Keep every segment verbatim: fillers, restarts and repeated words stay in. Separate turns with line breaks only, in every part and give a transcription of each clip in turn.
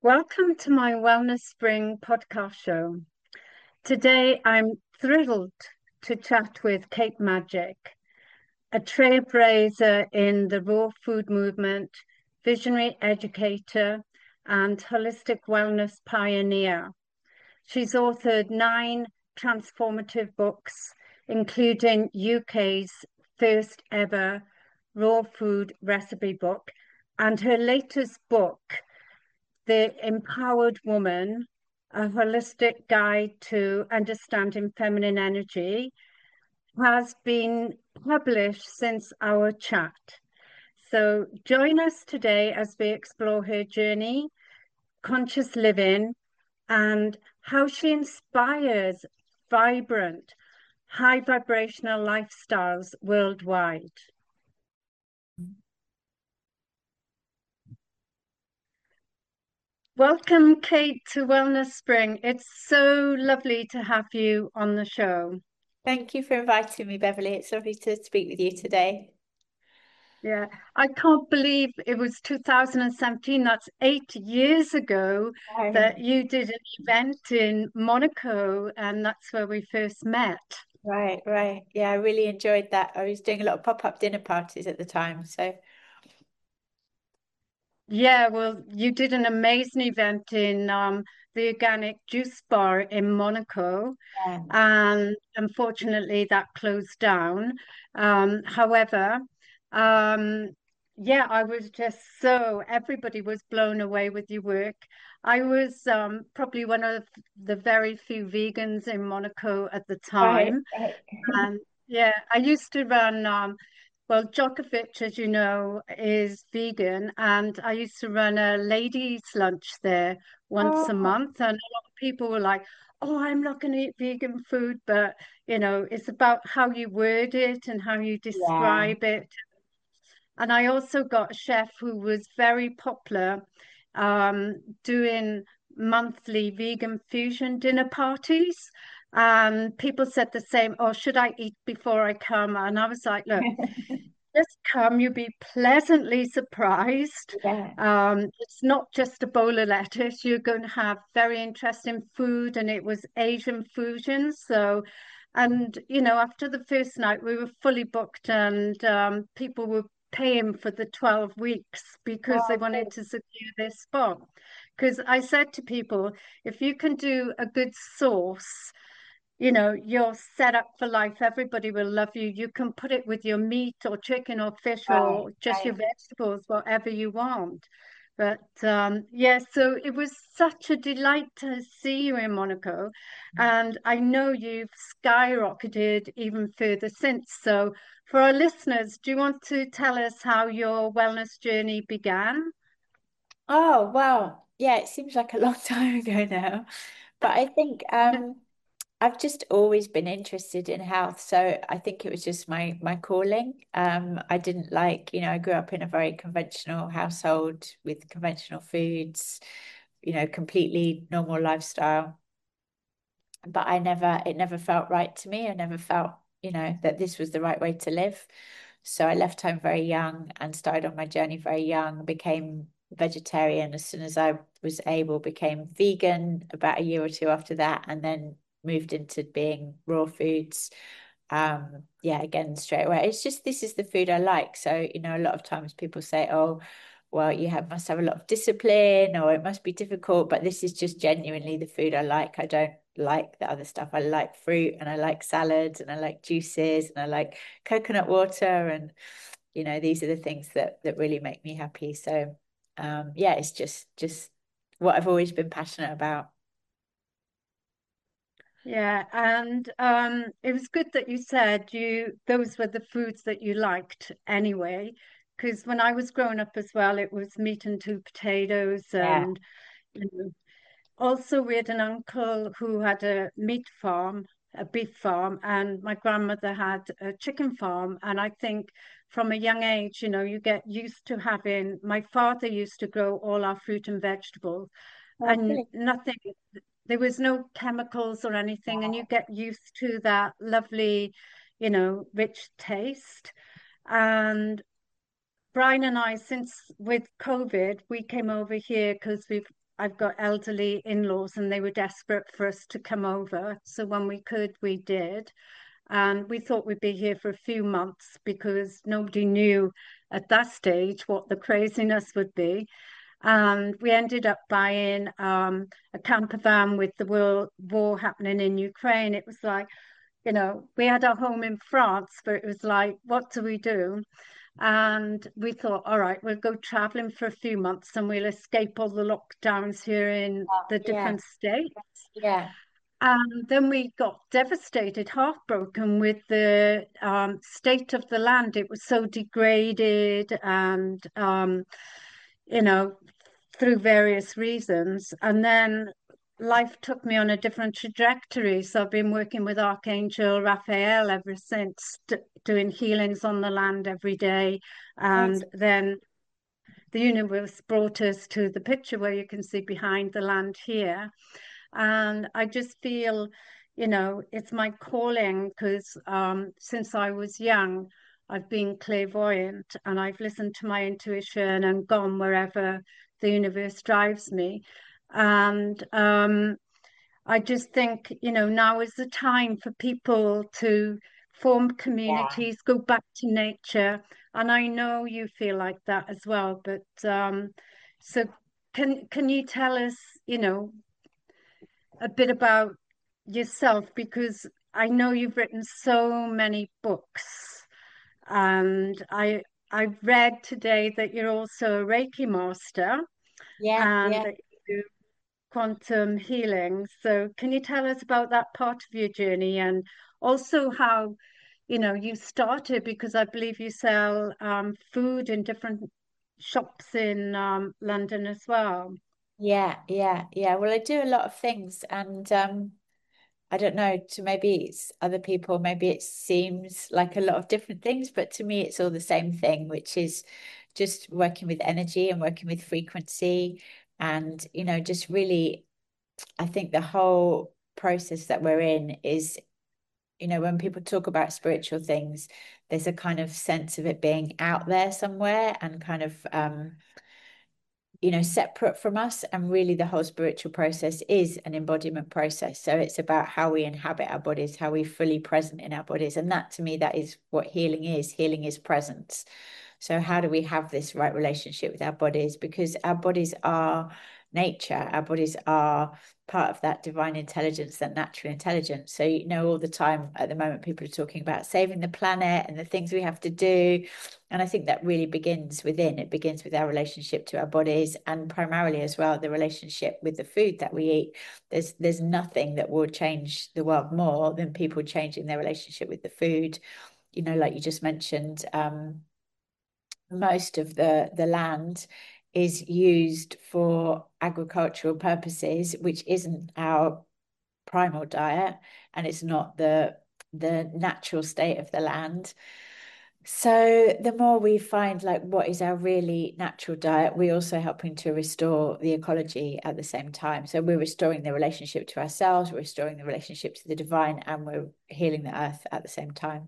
Welcome to my Wellness Spring podcast show. Today, I'm thrilled to chat with Kate Magic, a trailblazer in the raw food movement, visionary educator, and holistic wellness pioneer. She's authored nine transformative books, including U K's first ever raw food recipe book, and her latest book, The Empowered Woman, a holistic guide to understanding feminine energy, has been published since our chat. So join us today as we explore her journey, conscious living, and how she inspires vibrant, high vibrational lifestyles worldwide. Welcome, Kate, to Wellness Spring. It's so lovely to have you on the show.
Thank you for inviting me, Beverly. It's lovely to speak with you today.
Yeah, I can't believe it was two thousand seventeen. That's eight years ago that
Right,
you did an event in Monaco, and that's where we first met.
right, right. Yeah, I really enjoyed that. I was doing a lot of pop-up dinner parties at the time. So,
Yeah, well, you did an amazing event in um, the Organic Juice Bar in Monaco,
yeah.
and unfortunately that closed down. Um, however, um, yeah, I was just so, everybody was blown away with your work. I was um, probably one of the very few vegans in Monaco at the
Right,
time.
right.
And yeah, I used to run, um, well, Djokovic, as you know, is vegan, and I used to run a ladies' lunch there once a
Oh,
month. And a lot of people were like, "Oh, I'm not going to eat vegan food," but you know, it's about how you word it and how you
yeah.
describe it. And I also got a chef who was very popular, um, doing monthly vegan fusion dinner parties. And people said the same, "Oh, should I eat before I come?" And I was like, "Look, just come, you'll be pleasantly surprised.
Yeah.
Um, it's not just a bowl of lettuce. You're going to have very interesting food," and it was Asian fusion. So, and you know, after the first night, we were fully booked, and um, people were paying for the twelve weeks because they
Oh,
wanted
good.
to secure their spot. Because I said to people, if you can do a good sauce, you know, you're set up for life. Everybody will love you. You can put it with your meat or chicken or fish
Right,
or just your
right.
vegetables, whatever you want. But um, yeah, so it was such a delight to see you in Monaco. And I know you've skyrocketed even further since. So for our listeners, do you want to tell us how your wellness journey began?
Oh, wow. Yeah, it seems like a long time ago now. But I think um I've just always been interested in health, so I think it was just my my calling. Um, I didn't like, you know, I grew up in a very conventional household with conventional foods, you know, completely normal lifestyle. But I never, it never felt right to me. I never felt, you know, that this was the right way to live. So I left home very young and started on my journey very young, became vegetarian as soon as I was able, became vegan about a year or two after that, and then moved into being raw foods. Um, yeah, again, straight away. It's just this is the food I like. So, you know, a lot of times people say, oh, well, you have must have a lot of discipline or it must be difficult, but this is just genuinely the food I like. I don't like the other stuff. I like fruit and I like salads and I like juices and I like coconut water and you know these are the things that that really make me happy. So um yeah, it's just just what I've always been passionate about.
Yeah, and um, it was good that you said you those were the foods that you liked anyway. Because when I was growing up as well, it was meat and two potatoes,
Yeah.
and you know, also we had an uncle who had a meat farm, a beef farm, and my grandmother had a chicken farm. And I think from a young age, you know, you get used to having. My father used to grow all our fruit and vegetables,
Oh,
and
really?
nothing there was no chemicals or anything, and you get used to that lovely, you know, rich taste. And Brian and I, since with COVID, we came over here because we've I've got elderly in-laws and they were desperate for us to come over. So when we could, we did. And we thought we'd be here for a few months because nobody knew at that stage what the craziness would be. And we ended up buying um, a camper van with the world war happening in Ukraine. It was like, you know, we had our home in France, but it was like, what do we do? And we thought, all right, we'll go traveling for a few months and we'll escape all the lockdowns here in the
Yeah,
different states.
yeah,
And then we got devastated, heartbroken with the um, state of the land. It was so degraded and, um, you know, through various reasons. And then life took me on a different trajectory. So I've been working with Archangel Raphael ever since, doing healings on the land every day. And
amazing.
then the universe brought us to the picture where you can see behind the land here. And I just feel, you know, it's my calling because um, since I was young, I've been clairvoyant and I've listened to my intuition and gone wherever the universe drives me. And um, I just think, you know, now is the time for people to form
Yeah.
communities, go back to nature. And I know you feel like that as well. But um, so can can you tell us, you know, a bit about yourself? Because I know you've written so many books, and I I read today that you're also a Reiki master
Yeah,
and
yeah.
that you do quantum healing. So can you tell us about that part of your journey and also how, you know, you started because I believe you sell um, food in different shops in um, London as well.
Yeah, yeah, yeah. Well, I do a lot of things, and um, I don't know, to maybe it's other people, maybe it seems like a lot of different things, but to me, it's all the same thing, which is just working with energy and working with frequency, and you know, just really, I think the whole process that we're in is, you know, when people talk about spiritual things, there's a kind of sense of it being out there somewhere and kind of um you know, separate from us. And really, the whole spiritual process is an embodiment process. So it's about how we inhabit our bodies, how we fully present in our bodies. And that to me, that is what healing is. Healing is presence. So how do we have this right relationship with our bodies? Because our bodies are nature, our bodies are part of that divine intelligence, that natural intelligence. So, you know, all the time at the moment, people are talking about saving the planet and the things we have to do. And I think that really begins within. It begins with our relationship to our bodies and primarily as well, the relationship with the food that we eat. There's there's nothing that will change the world more than people changing their relationship with the food. You know, like you just mentioned, um, most of the the land is used for agricultural purposes, which isn't our primal diet, and it's not the the natural state of the land. So the more we find like what is our really natural diet, we're also helping to restore the ecology at the same time. So we're restoring the relationship to ourselves, we're restoring the relationship to the divine, and we're healing the earth at the same time.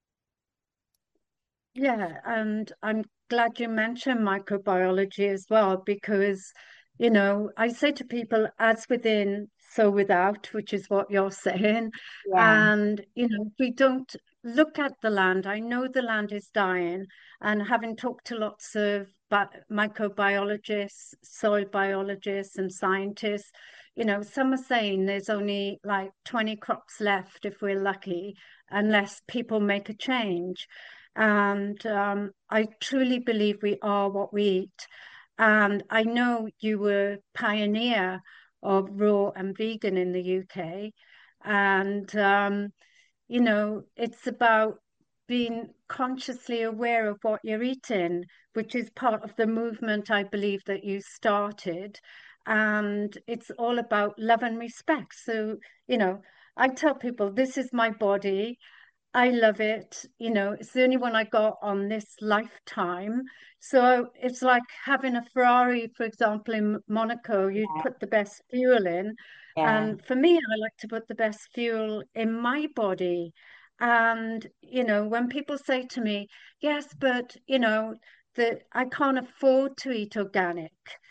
Yeah, and I'm glad you mentioned microbiology as well, because, you know, I say to people, as within, so without, which is what you're saying.
Yeah,
And, you know, if we don't look at the land, I know the land is dying, and having talked to lots of bi microbiologists, soil biologists, and scientists, you know, some are saying there's only like twenty crops left if we're lucky, unless people make a change. And um, I truly believe we are what we eat. And I know you were pioneer of raw and vegan in the U K. And, um, you know, it's about being consciously aware of what you're eating, which is part of the movement I believe that you started. And it's all about love and respect. So, you know, I tell people this is my body. I love it. You know, it's the only one I got on this lifetime. So it's like having a Ferrari, for example, in Monaco, you'd
yeah,
put the best fuel in.
yeah,
And for me, I like to put the best fuel in my body. And, you know, when people say to me, yes, but, you know, that I can't afford to eat organic.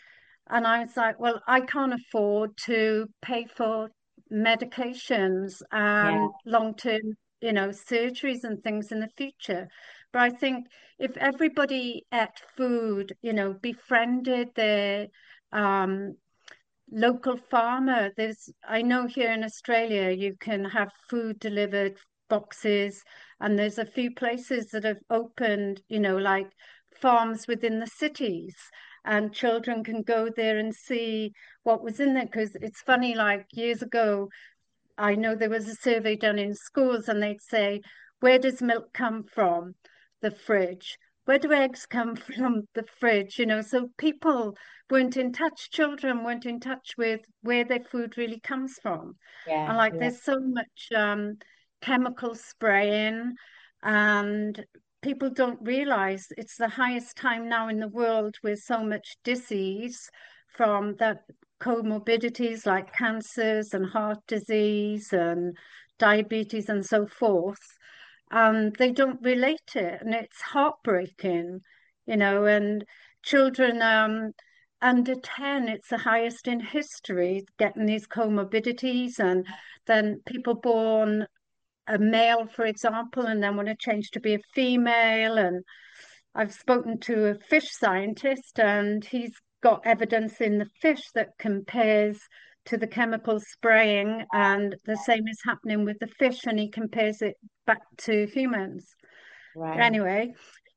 And I was like, well, I can't afford to pay for medications
Yeah,
and long-term, you know, surgeries and things in the future. But I think if everybody ate food, you know, befriended their um, local farmer, there's, I know here in Australia, you can have food delivered boxes, and there's a few places that have opened, you know, like farms within the cities, and children can go there and see what was in there. Because it's funny, like years ago, I know there was a survey done in schools, and they'd say, where does milk come from? The fridge. Where do eggs come from? The fridge, you know. So people weren't in touch, children weren't in touch with where their food really comes from. And
yeah,
like
yeah,
there's so much um, chemical spraying, and people don't realize it's the highest time now in the world with so much disease from that comorbidities like cancers and heart disease and diabetes and so forth. Um, they don't relate it, and it's heartbreaking, you know. And children um, under ten, it's the highest in history getting these comorbidities, and then people born a male, for example, and then want to change to be a female. And I've spoken to a fish scientist, and he's got evidence in the fish that compares to the chemical spraying, and the same is happening with the fish, and he compares it back to humans.
right.
Anyway,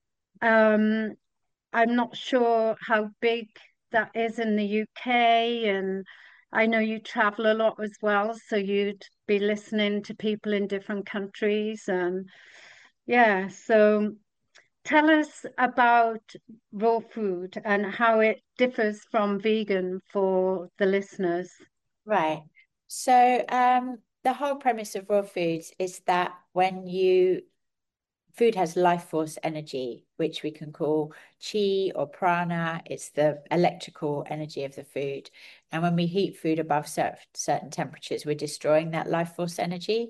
um, I'm not sure how big that is in the U K, and I know you travel a lot as well, so you'd be listening to people in different countries, and yeah, so tell us about raw food and how it differs from vegan for the listeners.
Right. So, um, the whole premise of raw foods is that when you food has life force energy, which we can call chi or prana. It's the electrical energy of the food. And when we heat food above cer certain temperatures, we're destroying that life force energy.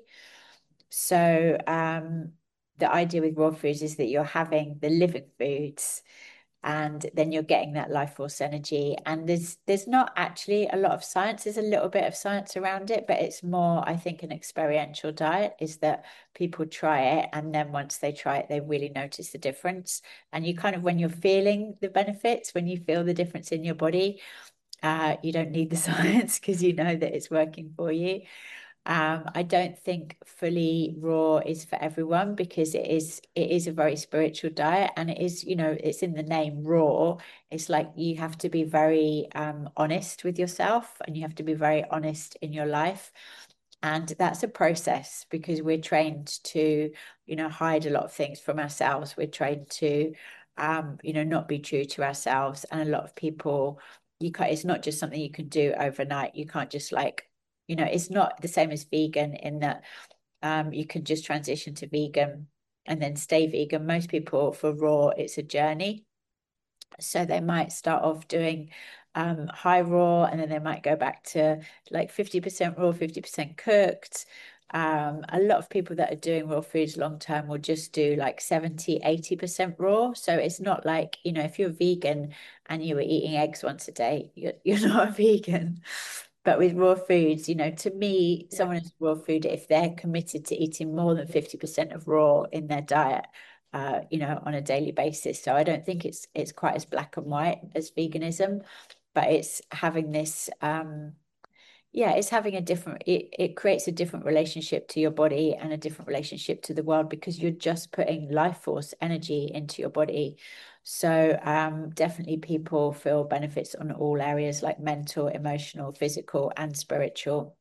So, um, the idea with raw foods is that you're having the living foods and then you're getting that life force energy. And there's there's not actually a lot of science. There's a little bit of science around it, but it's more, I think, an experiential diet is that people try it, and then once they try it, they really notice the difference. And you kind of, when you're feeling the benefits, when you feel the difference in your body, uh, you don't need the science because you know that it's working for you. Um, I don't think fully raw is for everyone because it is it is a very spiritual diet, and it is, you know, it's in the name raw. It's like you have to be very um honest with yourself, and you have to be very honest in your life. And that's a process because we're trained to, you know, hide a lot of things from ourselves. We're trained to um, you know, not be true to ourselves. And a lot of people, you can't, it's not just something you can do overnight. You can't just like, you know, it's not the same as vegan in that um, you can just transition to vegan and then stay vegan. Most people for raw, it's a journey. So they might start off doing um, high raw, and then they might go back to like fifty percent raw, fifty percent cooked. Um, a lot of people that are doing raw foods long term will just do like seventy, eighty percent raw. So it's not like, you know, if you're vegan and you were eating eggs once a day, you're, you're not a vegan. But with raw foods, you know, to me,
Yeah.
someone who's raw food, if they're committed to eating more than fifty percent of raw in their diet, uh, you know, on a daily basis. So I don't think it's it's quite as black and white as veganism, but it's having this um yeah, it's having a different it, it creates a different relationship to your body and a different relationship to the world because you're just putting life force energy into your body. So um definitely people feel benefits on all areas like mental, emotional, physical, and spiritual.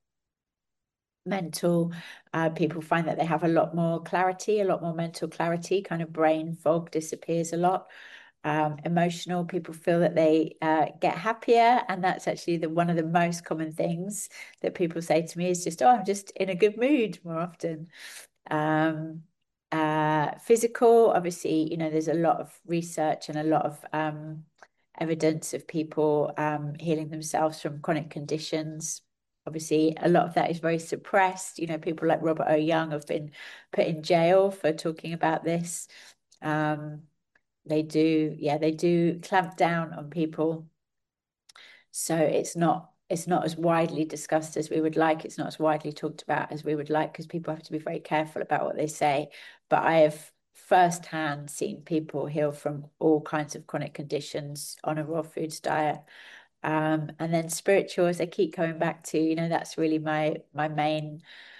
Mental, uh, people find that they have a lot more clarity, a lot more mental clarity, kind of brain fog disappears a lot. Um, emotional, people feel that they uh, get happier, and that's actually the one of the most common things that people say to me is just, oh, I'm just in a good mood more often. Um, uh, physical, obviously, you know, there's a lot of research and a lot of um, evidence of people um, healing themselves from chronic conditions. Obviously, a lot of that is very suppressed. You know, people like Robert O. Young have been put in jail for talking about this. Um, they do, yeah, they do clamp down on people So it's not it's not as widely discussed as we would like. It's not as widely talked about as we would like because people have to be very careful about what they say. But I have firsthand seen people heal from all kinds of chronic conditions on a raw foods diet. Um, and then spirituals, I keep coming back to, you know, that's really my my main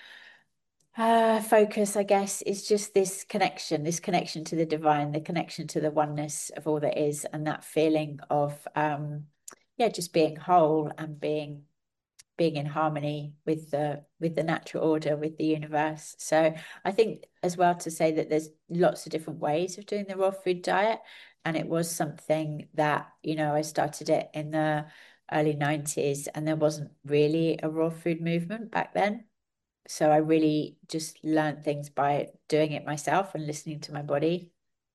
uh, focus, I guess, is just this connection, this connection to the divine, the connection to the oneness of all that is, and that feeling of um, yeah, just being whole and being being in harmony with the with the natural order, with the universe. So I think as well to say that there's lots of different ways of doing the raw food diet. And it was something that, you know, I started it in the early nineties and there wasn't really a raw food movement back then. So I really just learned things by doing it myself and listening to my body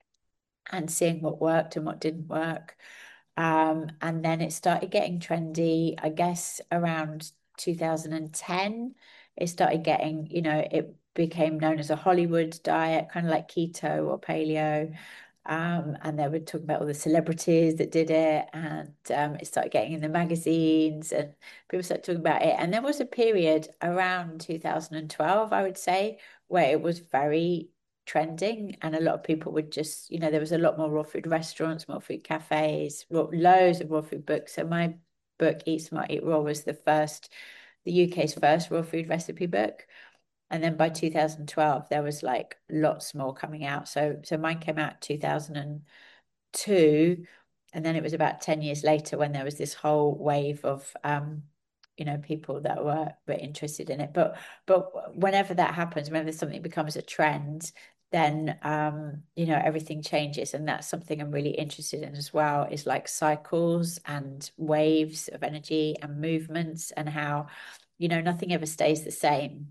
and seeing what worked and what didn't work. Um, and then it started getting trendy, I guess around two thousand ten. It started getting, you know, it became known as a Hollywood diet, kind of like keto or paleo. Um, and they were talking about all the celebrities that did it, and um, it started getting in the magazines, and people started talking about it. And there was a period around two thousand twelve, I would say, where it was very trending, and a lot of people would just, you know, there was a lot more raw food restaurants, more food cafes, raw, loads of raw food books. So my book, Eat Smart, Eat Raw, was the first, the U K's first raw food recipe book. And then by two thousand twelve, there was like lots more coming out. So so mine came out two thousand two, and then it was about ten years later when there was this whole wave of um, you know, people that were were interested in it. But but whenever that happens, whenever something becomes a trend, then um, you know, everything changes. And that's something I'm really interested in as well, is like cycles and waves of energy and movements and how, you know, nothing ever stays the same.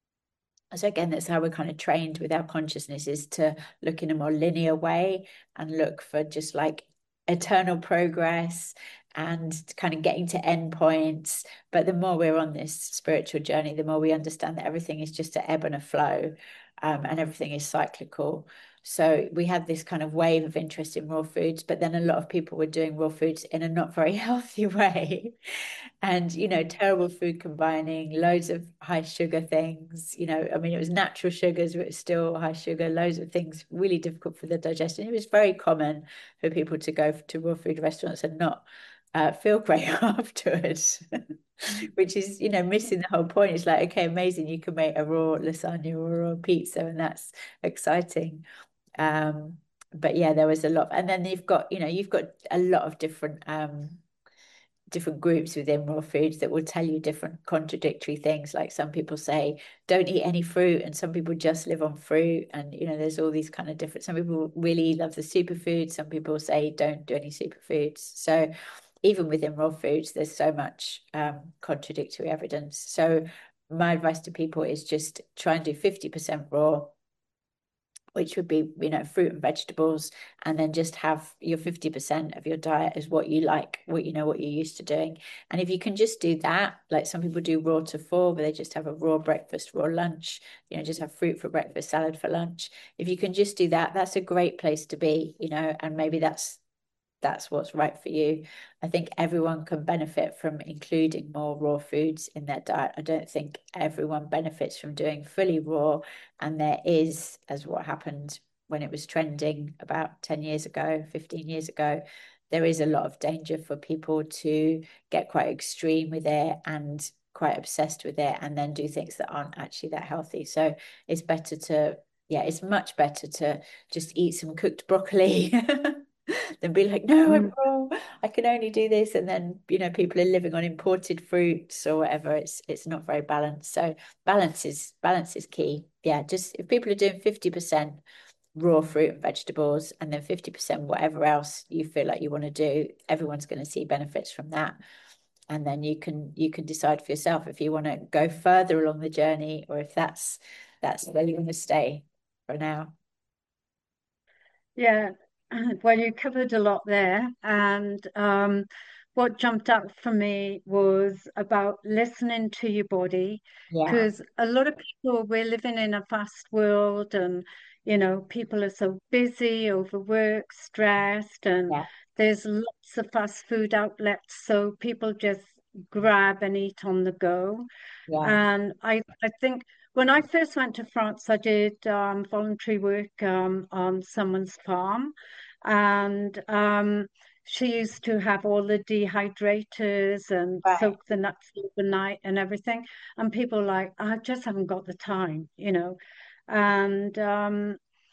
So again, that's how we're kind of trained with our consciousness, is to look in a more linear way and look for just like eternal progress and kind of getting to end points. But the more we're on this spiritual journey, the more we understand that everything is just an ebb and a flow, um, and everything is cyclical. So we had this kind of wave of interest in raw foods, but then a lot of people were doing raw foods in a not very healthy way. And, you know, terrible food combining, loads of high sugar things. You know, I mean, it was natural sugars, but it's still high sugar, loads of things really difficult for the digestion. It was very common for people to go to raw food restaurants and not uh, feel great afterwards. Which is, you know, missing the whole point. It's like, okay, amazing, you can make a raw lasagna or a raw pizza, and that's exciting. Um, but yeah, there was a lot. And then you've got, you know, you've got a lot of different um different groups within raw foods that will tell you different contradictory things. Like some people say, don't eat any fruit, and some people just live on fruit. And, you know, there's all these kind of different, some people really love the superfoods. Some people say, don't do any superfoods. So even within raw foods, there's so much um, contradictory evidence. So my advice to people is just try and do fifty percent raw, which would be, you know, fruit and vegetables, and then just have your fifty percent of your diet is what you like, what you know, what you're used to doing. And if you can just do that, like some people do raw to four, where they just have a raw breakfast, raw lunch, you know, just have fruit for breakfast, salad for lunch. If you can just do that, that's a great place to be, you know, and maybe that's that's what's right for you. I think everyone can benefit from including more raw foods in their diet. I don't think everyone benefits from doing fully raw. And there is, as what happened when it was trending about ten years ago, fifteen years ago, there is a lot of danger for people to get quite extreme with it and quite obsessed with it and then do things that aren't actually that healthy. So it's better to, yeah, it's much better to just eat some cooked broccoli then be like, no, I'm
Mm.
wrong. I can only do this. And then, you know, people are living on imported fruits or whatever. It's it's not very balanced. So balance is balance is key. Yeah, just if people are doing fifty percent raw fruit and vegetables and then fifty percent whatever else you feel like you want to do, everyone's going to see benefits from that. And then you can you can decide for yourself if you want to go further along the journey or if that's that's where you want to stay for now.
Yeah, well, you covered a lot there. And um, what jumped out for me was about listening to your body,
Yeah.
because a lot of people, we're living in a fast world, and, you know, people are so busy, overworked, stressed, and
Yeah.
There's lots of fast food outlets, so people just grab and eat on the go.
Yeah.
And I, I think when I first went to France, I did um, voluntary work um, on someone's farm, and um, she used to have all the dehydrators and
Right.
soak the nuts overnight and everything. And people like, I just haven't got the time, you know. And um,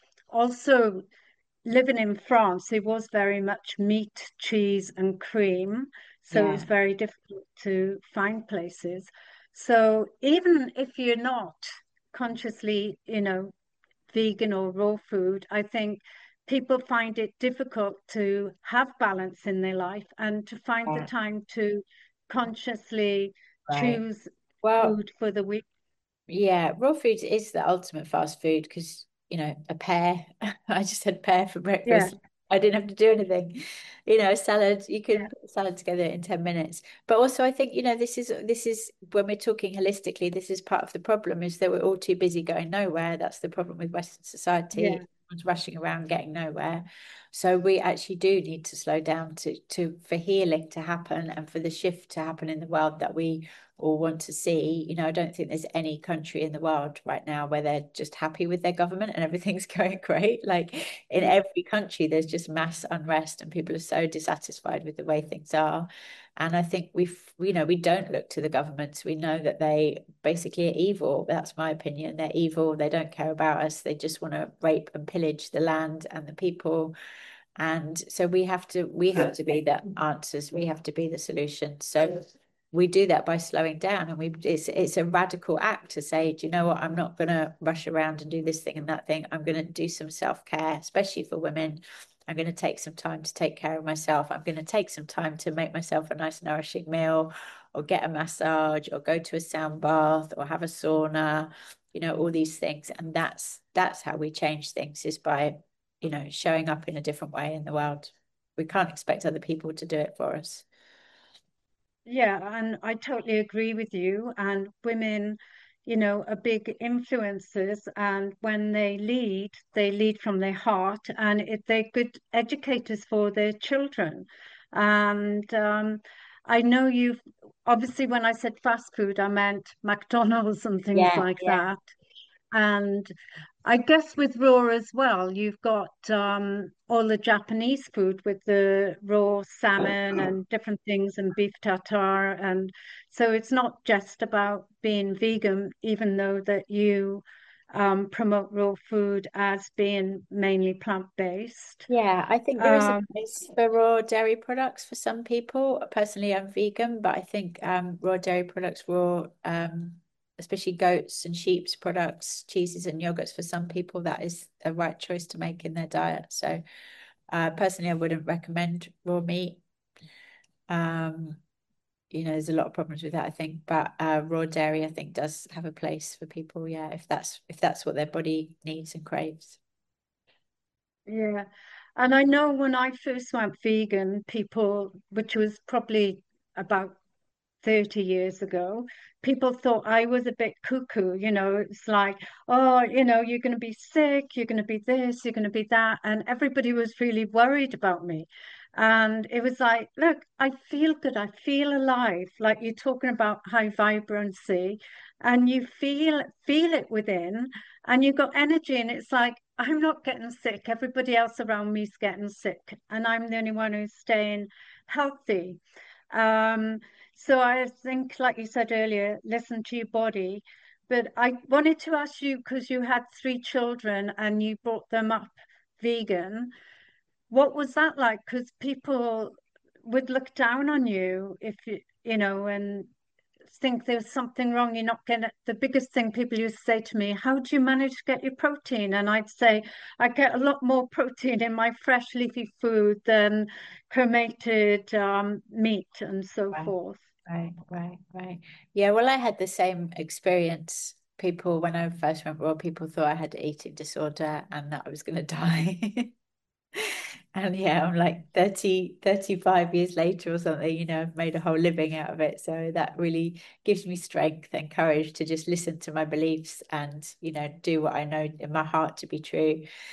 also living in France, it was very much meat, cheese, and cream. So it was
Yeah.
very difficult to find places. So even if you're not consciously, you know, vegan or raw food, I think people find it difficult to have balance in their life and to find the
Yeah.
time to consciously
Right.
choose
Well,
food for the week.
yeah, raw food is the ultimate fast food because, you know, a pear. I just had pear for
Yeah,
breakfast. I didn't have to do anything. You know, a salad, you
yeah,
can put a salad together in ten minutes. But also I think, you know, this is this is when we're talking holistically, this is part of the problem is that we're all too busy going nowhere. That's the problem with Western society.
yeah,
Everyone's rushing around getting nowhere. So we actually do need to slow down to to for healing to happen and for the shift to happen in the world that we or want to see. You know, I don't think there's any country in the world right now where they're just happy with their government and everything's going great. Like in
yeah,
every country, there's just mass unrest and people are so dissatisfied with the way things are. And I think we've, you know, we don't look to the governments. We know that they basically are evil. That's my opinion. They're evil. They don't care about us. They just want to rape and pillage the land and the people. And so we have to we have to be the answers. We have to be the solution. So we do that by slowing down, and we it's it's a radical act to say, do you know what? I'm not going to rush around and do this thing and that thing. I'm going to do some self-care, especially for women. I'm going to take some time to take care of myself. I'm going to take some time to make myself a nice nourishing meal or get a massage or go to a sound bath or have a sauna, you know, all these things. And that's that's how we change things is by, you know, showing up in a different way in the world. We can't expect other people to do it for us.
yeah. And I totally agree with you. And women, you know, are big influencers. And when they lead, they lead from their heart, and it, they're good educators for their children. And um, I know you've obviously, when I said fast food, I meant McDonald's and things
Yeah,
like
yeah.
that. And I guess with raw as well, you've got um, all the Japanese food with the raw salmon and different things and beef tartare. And so it's not just about being vegan, even though that you um, promote raw food as being mainly plant-based.
Yeah, I think there is a
Um,
place for raw dairy products for some people. Personally, I'm vegan, but I think um, raw dairy products, raw, um, especially goats and sheep's products, cheeses and yogurts, for some people, that is a right choice to make in their diet. So, uh, personally, I wouldn't recommend raw meat. Um, you know, there's a lot of problems with that, I think, but uh, raw dairy, I think, does have a place for people. Yeah, if that's if that's what their body needs and craves.
yeah. And I know when I first went vegan, people, which was probably about thirty years ago, people thought I was a bit cuckoo. You know, it's like, oh, you know, you're going to be sick, you're going to be this, you're going to be that. And everybody was really worried about me. And it was like, look, I feel good, I feel alive. Like you're talking about high vibrancy, and you feel feel it within, and you've got energy. And it's like, I'm not getting sick. Everybody else around me is getting sick, and I'm the only one who's staying healthy. Um, so I think, like you said earlier, listen to your body. But I wanted to ask you, because you had three children and you brought them up vegan, what was that like? Because people would look down on you if you, you know, and think there's something wrong. You're not getting it. The biggest thing people used to say to me, how do you manage to get your protein? And I'd say, I get a lot more protein in my fresh leafy food than cremated um, meat and so
Right,
forth.
right, right, right. Yeah, well, I had the same experience. People, when I first went raw, people thought I had an eating disorder and that I was going to die. And yeah, I'm like thirty, thirty-five years later or something, you know, I've made a whole living out of it. So that really gives me strength and courage to just listen to my beliefs and, you know, do what I know in my heart to be true.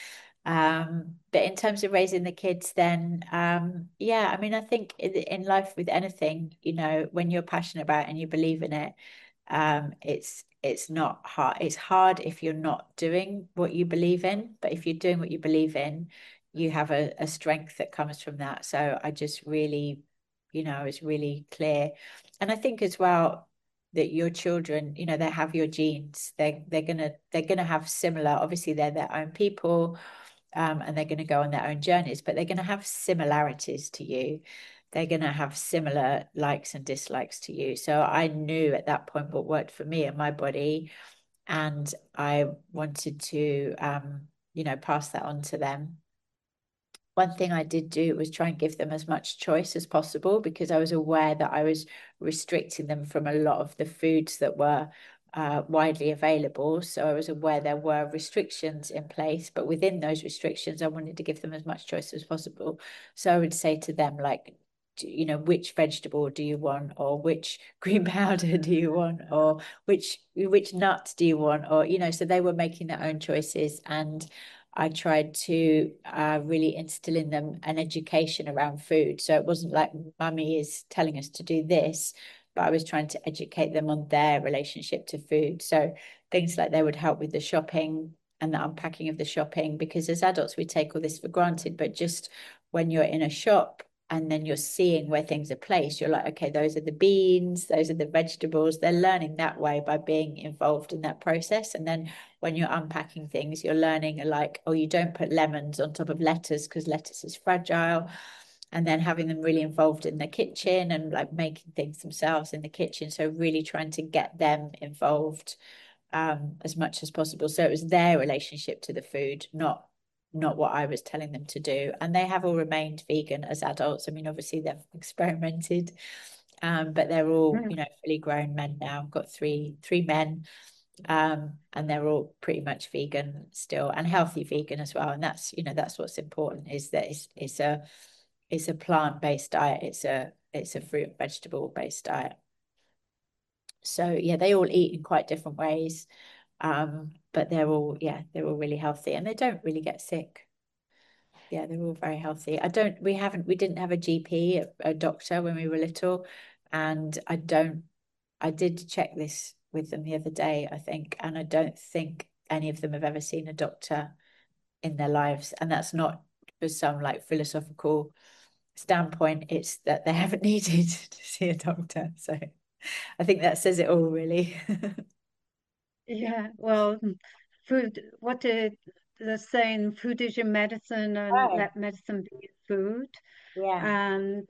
Um, but in terms of raising the kids, then um, yeah, I mean, I think in, in life with anything, you know, when you're passionate about it and you believe in it, um, it's it's not hard. It's hard if you're not doing what you believe in, but if you're doing what you believe in, you have a, a strength that comes from that. So I just really, you know, it's really clear. And I think as well that your children, you know, they have your genes. They they're gonna they're gonna have similar, obviously they're their own people, um, and they're going to go on their own journeys, but they're going to have similarities to you. They're going to have similar likes and dislikes to you. So I knew at that point what worked for me and my body, and I wanted to, um, you know, pass that on to them. One thing I did do was try and give them as much choice as possible because I was aware that I was restricting them from a lot of the foods that were uh, widely available. So I was aware there were restrictions in place, but within those restrictions, I wanted to give them as much choice as possible. So I would say to them, like, you know, which vegetable do you want, or which green powder do you want, or which which nuts do you want, or you know, so they were making their own choices, and I tried to uh, really instill in them an education around food. So it wasn't like mummy is telling us to do this, but I was trying to educate them on their relationship to food. So things like they would help with the shopping and the unpacking of the shopping, because as adults, we take all this for granted. But just when you're in a shop and then you're seeing where things are placed, you're like, okay, those are the beans, those are the vegetables. They're learning that way by being involved in that process. And then when you're unpacking things, you're learning like, oh, you don't put lemons on top of lettuce because lettuce is fragile. And then having them really involved in the kitchen and like making things themselves in the kitchen. So really trying to get them involved um, as much as possible. So it was their relationship to the food, not not what I was telling them to do. And they have all remained vegan as adults. I mean, obviously they've experimented, um, but they're all, you
Mm.
know, fully grown men now. I've got three three men, um, and they're all pretty much vegan still, and healthy vegan as well. And that's, you know, that's what's important, is that it's it's a it's a plant-based diet. It's a it's a fruit and vegetable-based diet. So yeah, they all eat in quite different ways. Um, but they're all, yeah, they're all really healthy and they don't really get sick. Yeah, they're all very healthy. I don't, we haven't, we didn't have a G P, a, a doctor when we were little. And I don't, I did check this with them the other day, I think, and I don't think any of them have ever seen a doctor in their lives. And that's not for some like philosophical standpoint, it's that they haven't needed to see a doctor. So I think that says it all, really.
Yeah, well, mm, food, what did the saying, food is your medicine and
Right.
let medicine be your food.
Yeah.
And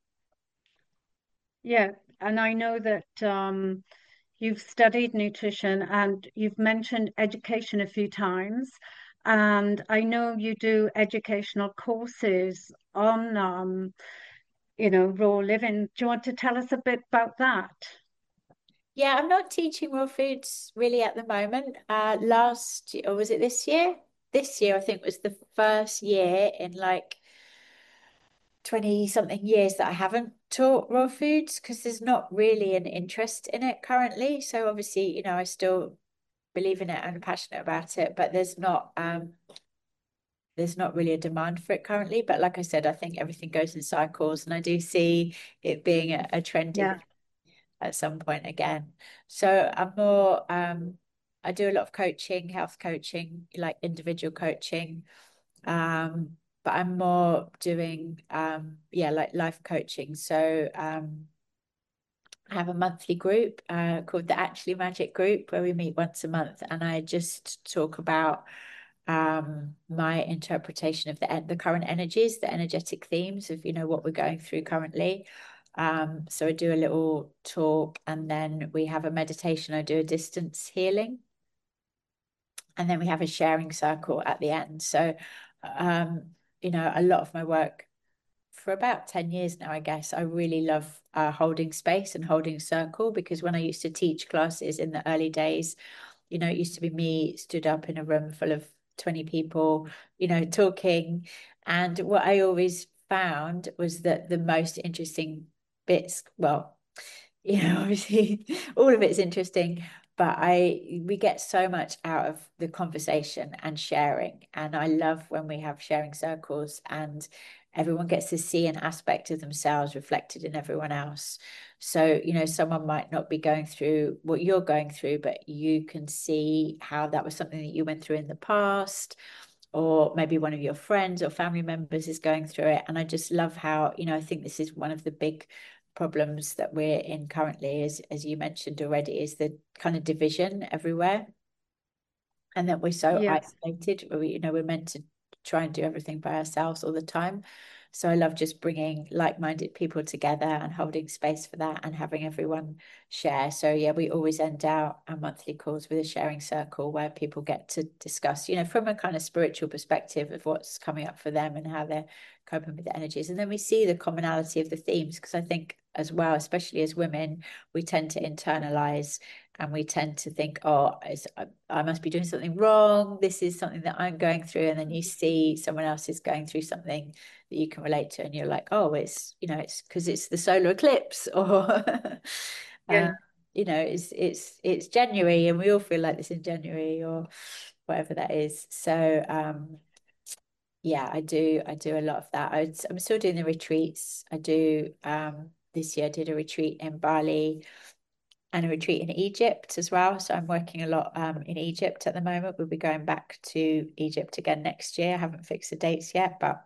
yeah, and I know that um, you've studied nutrition and you've mentioned education a few times. And I know you do educational courses on, um, you know, raw living. Do you want to tell us a bit about that?
Yeah, I'm not teaching raw foods really at the moment. Uh, last year, or was it this year? This year, I think, was the first year in like twenty something years that I haven't taught raw foods because there's not really an interest in it currently. So obviously, you know, I still believe in it and am passionate about it, but there's not um there's not really a demand for it currently. But like I said, I think everything goes in cycles, and I do see it being a, a trending
Yeah,
at some point again. So I'm more um I do a lot of coaching, health coaching, like individual coaching. Um, but I'm more doing um yeah, like life coaching. So um I have a monthly group uh called the Actually Magic Group where we meet once a month, and I just talk about um my interpretation of the the current energies, the energetic themes of, you know, what we're going through currently. Um, so I do a little talk, and then we have a meditation. I do a distance healing, and then we have a sharing circle at the end. So, um, you know, a lot of my work for about ten years now, I guess, I really love uh, holding space and holding circle, because when I used to teach classes in the early days, you know, it used to be me stood up in a room full of twenty people, you know, talking. And what I always found was that the most interesting bits, well, you know, obviously all of it's interesting, but I we get so much out of the conversation and sharing. And I love when we have sharing circles and everyone gets to see an aspect of themselves reflected in everyone else. So, you know, someone might not be going through what you're going through, but you can see how that was something that you went through in the past, or maybe one of your friends or family members is going through it. And I just love how, you know, I think this is one of the big problems that we're in currently, is, as you mentioned already, is the kind of division everywhere. And that we're so
Yeah.
isolated. We, you know, we're meant to try and do everything by ourselves all the time. So I love just bringing like-minded people together and holding space for that and having everyone share. So yeah, we always end out our monthly calls with a sharing circle where people get to discuss, you know, from a kind of spiritual perspective of what's coming up for them and how they're coping with the energies. And then we see the commonality of the themes, because I think as well, especially as women, we tend to internalize and we tend to think, oh, I, I must be doing something wrong. This is something that I'm going through. And then you see someone else is going through something that you can relate to, and you're like, oh, it's, you know, it's because it's the solar eclipse, or
Yeah.
um, you know, it's it's it's January and we all feel like this in January, or whatever that is. So um yeah, I do I do a lot of that. I, I'm still doing the retreats. I do um this year I did a retreat in Bali and a retreat in Egypt as well. So I'm working a lot um, in Egypt at the moment. We'll be going back to Egypt again next year. I haven't fixed the dates yet, but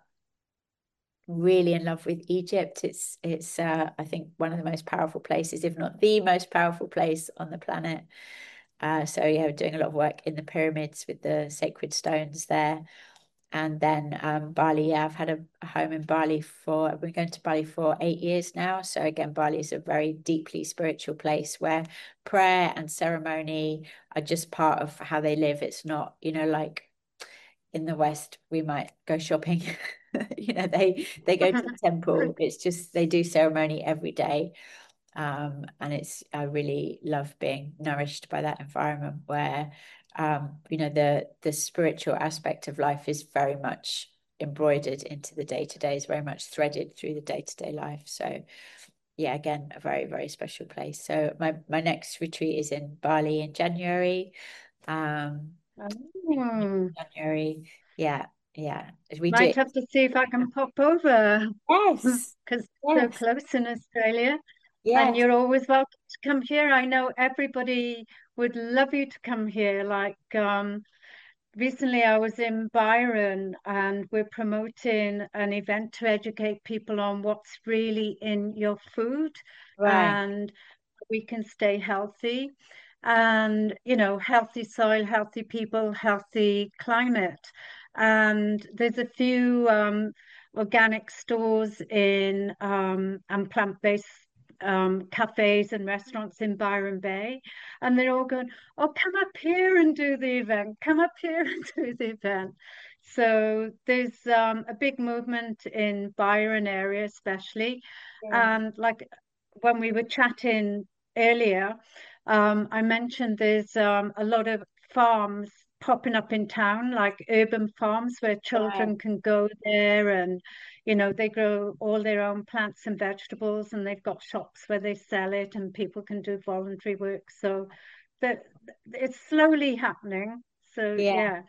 really in love with Egypt. It's it's uh, I think one of the most powerful places, if not the most powerful place on the planet. Uh, so yeah, we're doing a lot of work in the pyramids with the sacred stones there. And then um, Bali, yeah, I've had a, a home in Bali for, I've been going to Bali for eight years now. So again, Bali is a very deeply spiritual place where prayer and ceremony are just part of how they live. It's not, you know, like in the West, we might go shopping. You know, they they go to the temple. It's just they do ceremony every day. Um, and it's I really love being nourished by that environment where um, you know, the the spiritual aspect of life is very much embroidered into the day-to-day, is very much threaded through the day-to-day life. So yeah, again, a very, very special place. So my my next retreat is in Bali in January. Um,
Oh,
January. Yeah, yeah. We do
might
it.
have to see if I can pop over
Yes,
because so
yes,
close in Australia. And
yes.
you're always welcome to come here. I know everybody would love you to come here. Like um, recently, I was in Byron and we're promoting an event to educate people on what's really in your food
Right.
and we can stay healthy. And, you know, healthy soil, healthy people, healthy climate. And there's a few um, organic stores in um, and plant-based um, cafes and restaurants in Byron Bay, and they're all going, "Oh, come up here and do the event. Come up here and do the event." So there's um, a big movement in Byron area, especially,
Yeah.
and like when we were chatting earlier, um, I mentioned there's um, a lot of farms popping up in town, like urban farms where
Right.
children can go there and, you know, they grow all their own plants and vegetables and they've got shops where they sell it and people can do voluntary work. So that it's slowly happening. So
Yeah.
yeah.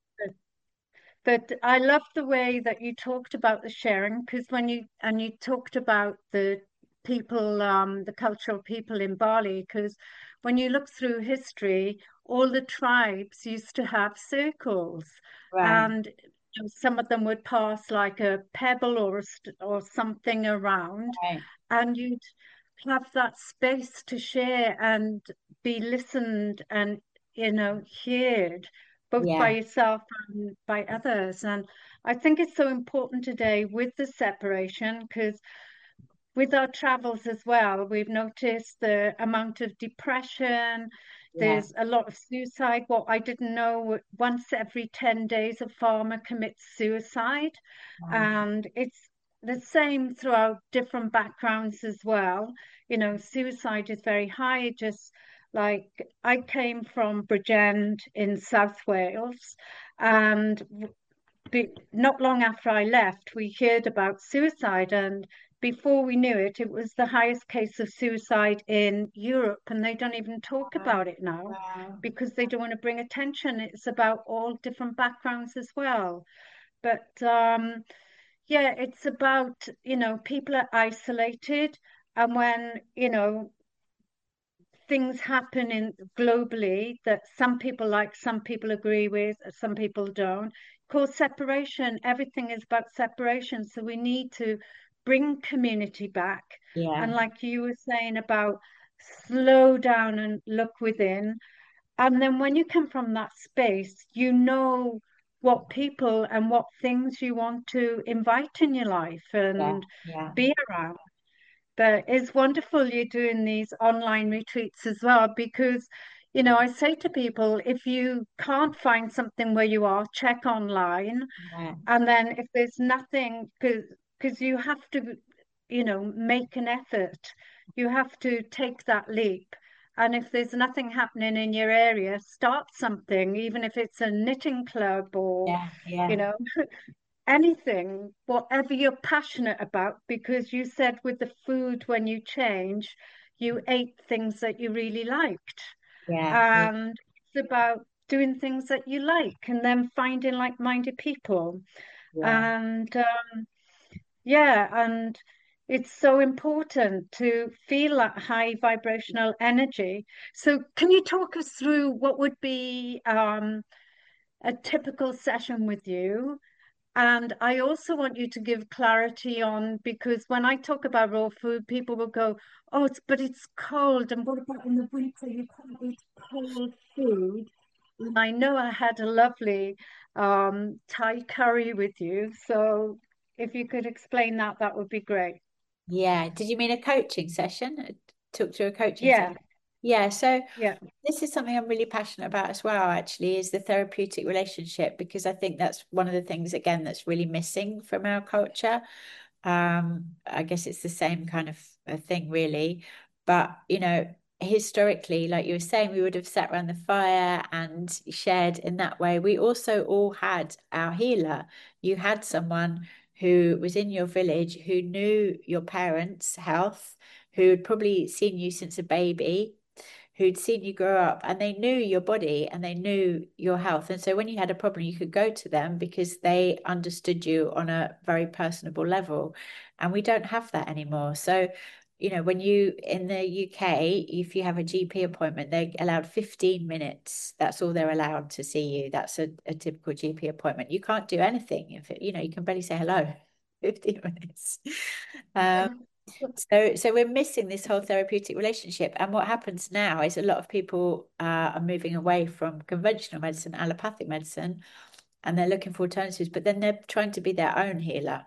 But I love the way that you talked about the sharing because when you and you talked about the people, um, the cultural people in Bali, because when you look through history, all the tribes used to have circles,
Right.
and you know, some of them would pass like a pebble or a st or something around,
Right.
and you'd have that space to share and be listened and you know heard both by
Yeah.
yourself and by others. And I think it's so important today with the separation because with our travels as well, we've noticed the amount of depression.
Yeah.
There's a lot of suicide. What I didn't know, once every ten days, a farmer commits suicide.
Wow.
And it's the same throughout different backgrounds as well. You know, suicide is very high. Just like I came from Bridgend in South Wales, and be, not long after I left, we heard about suicide, and before we knew it, it was the highest case of suicide in Europe, and they don't even talk
Wow.
about it now
Wow.
because they don't want to bring attention. It's about all different backgrounds as well. But um, yeah, it's about, you know, people are isolated, and when, you know, things happen in globally that some people like, some people agree with, some people don't. Called separation. Everything is about separation. So we need to bring community back. And
Yeah.
like you were saying about slow down and look within. And then when you come from that space, you know what people and what things you want to invite in your life
Yeah.
and
Yeah.
be around. But it's wonderful you're doing these online retreats as well because, you know, I say to people, if you can't find something where you are, check online.
Yeah.
And then if there's nothing, because because you have to, you know, make an effort. You have to take that leap. And if there's nothing happening in your area, start something, even if it's a knitting club or,
Yeah.
you
Yeah.
know, anything, whatever you're passionate about, because you said with the food when you change, you ate things that you really liked.
Yeah. Yeah.
And it's about doing things that you like and then finding like-minded people.
Yeah.
And um, yeah, and it's so important to feel that high vibrational energy. So can you talk us through what would be um, a typical session with you? And I also want you to give clarity on because when I talk about raw food, people will go, "Oh, it's but it's cold." And what about in the winter? You can't eat cold food. And I know I had a lovely um, Thai curry with you, so if you could explain that, that would be great.
Yeah. Did you mean a coaching session? Uh, Talk through a coaching
Yeah,
session? Yeah. So
yeah,
this is something I'm really passionate about as well, actually, is the therapeutic relationship, because I think that's one of the things, again, that's really missing from our culture. Um, I guess it's the same kind of a thing, really. But, you know, historically, like you were saying, we would have sat around the fire and shared in that way. We also all had our healer. You had someone who was in your village who knew your parents' health, who had probably seen you since a baby, who'd seen you grow up, and they knew your body and they knew your health. And so when you had a problem, you could go to them because they understood you on a very personable level. And we don't have that anymore. So, you know, when you in the U K, if you have a G P appointment, they're allowed fifteen minutes. That's all they're allowed to see you. That's a, a typical G P appointment. You can't do anything if it, you know, you can barely say hello. fifteen minutes. Um, so, so we're missing this whole therapeutic relationship. And what happens now is a lot of people uh, are moving away from conventional medicine, allopathic medicine, and they're looking for alternatives, but then they're trying to be their own healer,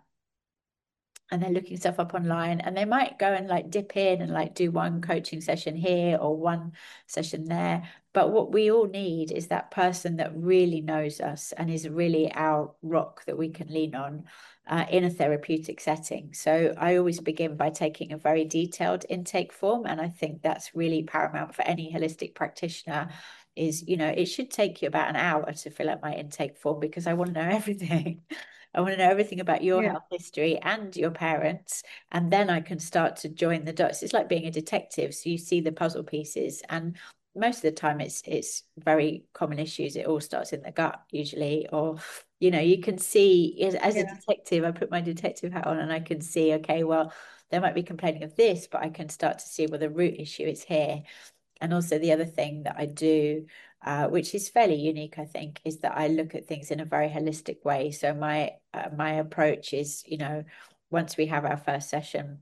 and they're looking stuff up online, and they might go and like dip in and like do one coaching session here or one session there. But what we all need is that person that really knows us and is really our rock that we can lean on uh, in a therapeutic setting. So I always begin by taking a very detailed intake form, and I think that's really paramount for any holistic practitioner. Is, you know, it should take you about an hour to fill out my intake form because I want to know everything. I want to know everything about your
yeah,
health history and your parents, and then I can start to join the dots. It's like being a detective, so you see the puzzle pieces, and most of the time it's it's very common issues. It all starts in the gut usually, or you know, you can see as, as a
yeah,
detective, I put my detective hat on and I can see, okay, well, they might be complaining of this, but I can start to see, well, the root issue is here. And also the other thing that I do, uh, which is fairly unique, I think, is that I look at things in a very holistic way. So my uh, my approach is, you know, once we have our first session,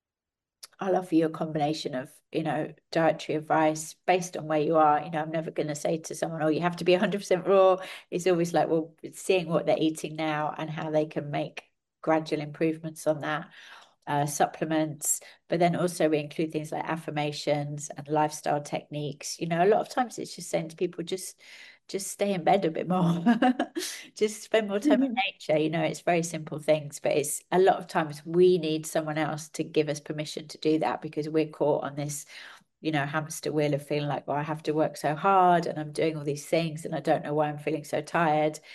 I'll offer you a combination of, you know, dietary advice based on where you are. You know, I'm never going to say to someone, oh, you have to be one hundred percent raw. It's always like, well, seeing what they're eating now and how they can make gradual improvements on that, uh, supplements, but then also we include things like affirmations and lifestyle techniques. You know, a lot of times it's just saying to people, just just stay in bed a bit more, just spend more time in nature. You know, it's very simple things, but it's a lot of times we need someone else to give us permission to do that because we're caught on this, you know, hamster wheel of feeling like, well, I have to work so hard and I'm doing all these things and I don't know why I'm feeling so tired.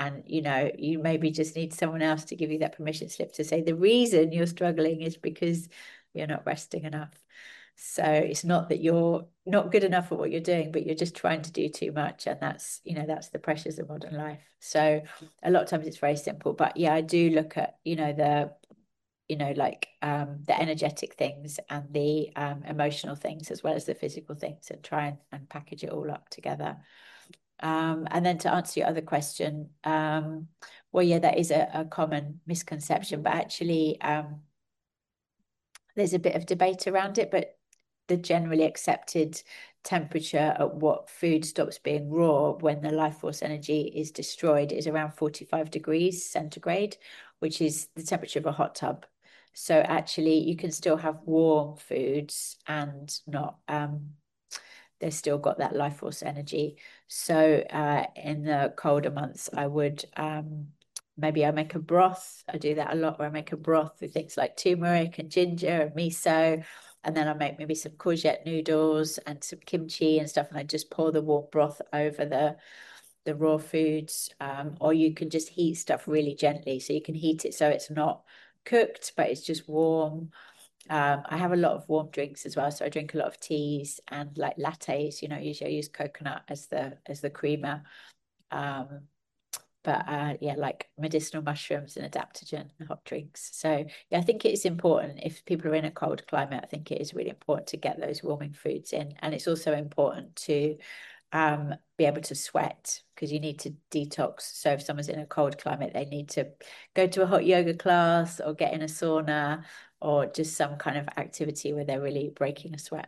And, you know, you maybe just need someone else to give you that permission slip to say the reason you're struggling is because you're not resting enough. So it's not that you're not good enough at what you're doing, but you're just trying to do too much. And that's, you know, that's the pressures of modern life. So a lot of times it's very simple. But yeah, I do look at, you know, the, you know, like um, the energetic things and the um, emotional things as well as the physical things, and try and, and package it all up together. Um, and then to answer your other question, um, well, yeah, that is a, a common misconception, but actually um, there's a bit of debate around it, but the generally accepted temperature at what food stops being raw when the life force energy is destroyed is around forty-five degrees centigrade, which is the temperature of a hot tub. So actually you can still have warm foods and not um they've still got that life force energy. So uh in the colder months I would um maybe I make a broth. I do that a lot, where I make a broth with things like turmeric and ginger and miso. And then I make maybe some courgette noodles and some kimchi and stuff. And I just pour the warm broth over the, the raw foods. Um, or you can just heat stuff really gently. So you can heat it so it's not cooked, but it's just warm. Um, I have a lot of warm drinks as well. So I drink a lot of teas and like lattes, you know, usually I use coconut as the as the creamer. Um, but uh, yeah, like medicinal mushrooms and adaptogen and hot drinks. So yeah, I think it is important if people are in a cold climate. I think it is really important to get those warming foods in, and it's also important to um, be able to sweat, because you need to detox. So if someone's in a cold climate, they need to go to a hot yoga class or get in a sauna or just some kind of activity where they're really breaking a sweat.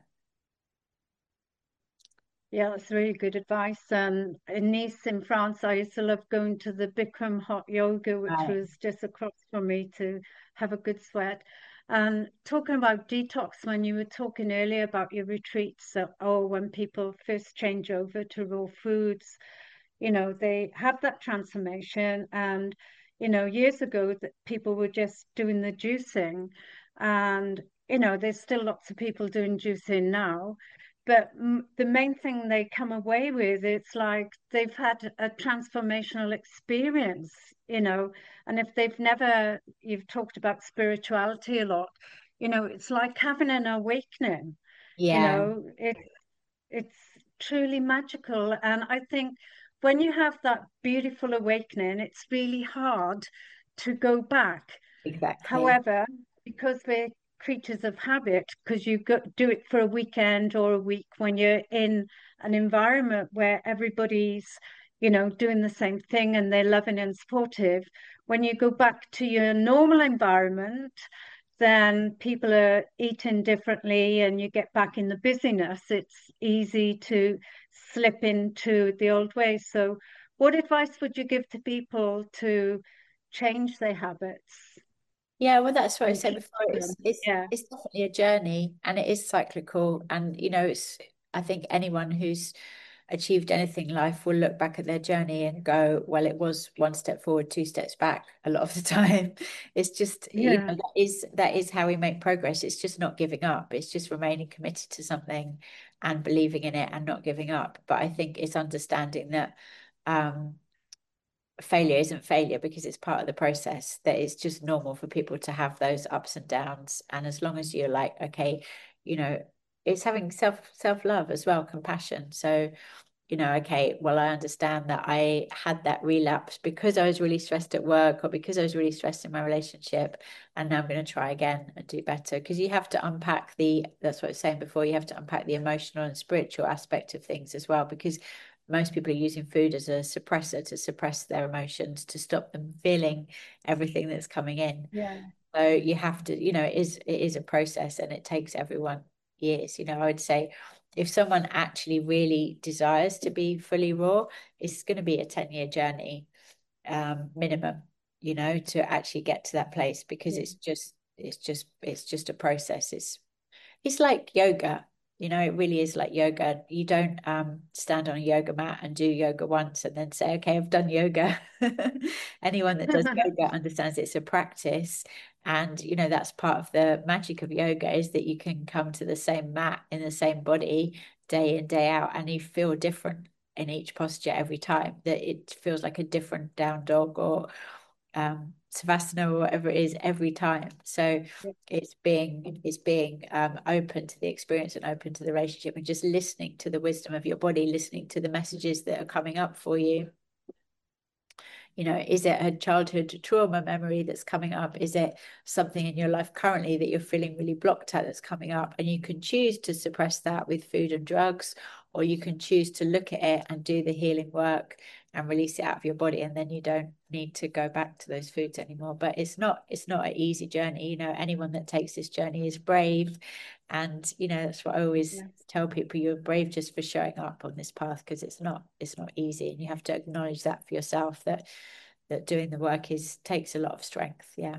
Yeah, that's really good advice. Um, in Nice, in France, I used to love going to the Bikram hot yoga, which
Right.
was just across from me, to have a good sweat. And talking about detox, when you were talking earlier about your retreats, uh, or when people first change over to raw foods, you know, they have that transformation. And, you know, years ago, that people were just doing the juicing, and, you know, there's still lots of people doing juicing now. But m- the main thing they come away with, it's like they've had a transformational experience, you know. And if they've never, you've talked about spirituality a lot, you know, it's like having an awakening, you
Yeah,
know, it, it's truly magical. And I think when you have that beautiful awakening, it's really hard to go back.
exactly.
However, because we're creatures of habit, because you go, do it for a weekend or a week when you're in an environment where everybody's, you know, doing the same thing and they're loving and supportive, when you go back to your normal environment, then people are eating differently and you get back in the busyness. It's easy to slip into the old ways. So, what advice would you give to people to change their habits
Yeah, well, that's what I
and
said
keep
before. It's
them?
it's
Yeah,
it's definitely a journey, and it is cyclical. And you know, it's I think anyone who's achieved anything in life will look back at their journey and go, well, it was one step forward, two steps back a lot of the time. It's just, you
yeah,
know, that is that is how we make progress. It's just not giving up. It's just remaining committed to something and believing in it and not giving up. But I think it's understanding that um failure isn't failure because it's part of the process, that it's just normal for people to have those ups and downs. And as long as you're like, okay, you know, it's having self self love as well, compassion. So, you know, okay, well, I understand that I had that relapse because I was really stressed at work or because I was really stressed in my relationship. And now I'm going to try again and do better. Because you have to unpack the, that's what I was saying before, you have to unpack the emotional and spiritual aspect of things as well. Because most people are using food as a suppressor to suppress their emotions, to stop them feeling everything that's coming in.
yeah,
So you have to, you know, it is it is a process and it takes everyone years. You know, I would say if someone actually really desires to be fully raw, it's going to be a ten year journey um, minimum, you know, to actually get to that place, because
yeah,
it's just it's just it's just a process. It's it's like yoga. You know, it really is like yoga. You don't um, stand on a yoga mat and do yoga once and then say, okay, I've done yoga. Anyone that does yoga understands it's a practice. And, you know, that's part of the magic of yoga, is that you can come to the same mat in the same body day in, day out, and you feel different. in each posture every time, that it feels like a different down dog or um Savasana or whatever it is every time. So it's being it's being um open to the experience and open to the relationship, and just listening to the wisdom of your body, listening to the messages that are coming up for you. You know, is it a childhood trauma memory that's coming up? Is it something in your life currently that you're feeling really blocked at that's coming up? And you can choose to suppress that with food and drugs, or you can choose to look at it and do the healing work and release it out of your body. And then you don't need to go back to those foods anymore. But it's not, it's not an easy journey. You know, anyone that takes this journey is brave. And, you know, that's what I always
Yeah.
tell people: you're brave just for showing up on this path, because it's not, it's not easy. And you have to acknowledge that for yourself, that that doing the work is takes a lot of strength. Yeah.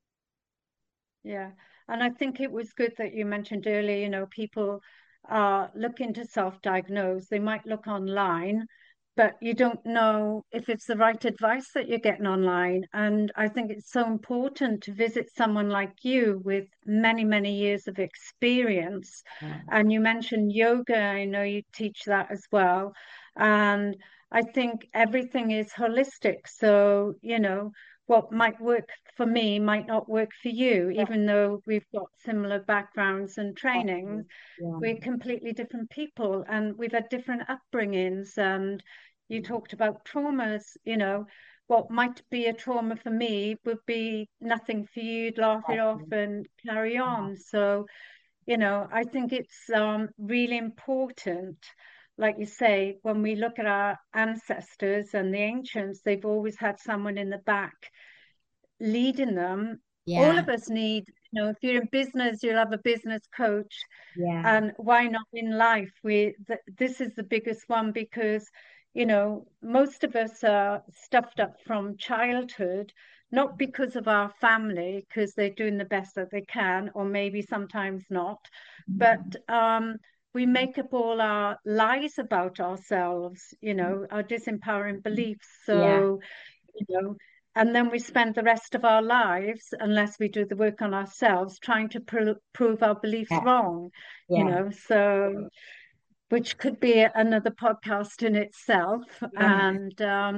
Yeah. And I think it was good that you mentioned earlier, you know, people are looking to self-diagnose. They might look online, but you don't know if it's the right advice that you're getting online. And I think it's so important to visit someone like you with many, many years of experience.
Yeah.
And you mentioned yoga. I know you teach that as well. And I think everything is holistic. So, you know, what might work for me might not work for you, even though we've got similar backgrounds and trainings.
Yeah.
We're completely different people and we've had different upbringings. And you talked about traumas, you know, what might be a trauma for me would be nothing for you. You'd laugh it off and carry on. So, you know, I think it's um, really important, like you say, when we look at our ancestors and the ancients, they've always had someone in the back leading them. All
Yeah.
of us need, you know, if you're in business, you'll have a business coach.
Yeah.
And why not in life? We th this is the biggest one because, you know, most of us are stuffed up from childhood, not because of our family, because they're doing the best that they can, or maybe sometimes not, but um, we make up all our lies about ourselves, you know, our disempowering beliefs.
Yeah.
So, you know, and then we spend the rest of our lives, unless we do the work on ourselves, trying to pro prove our beliefs
Yeah.
wrong, you
Yeah.
know, so which could be another podcast in itself.
Yeah.
And um,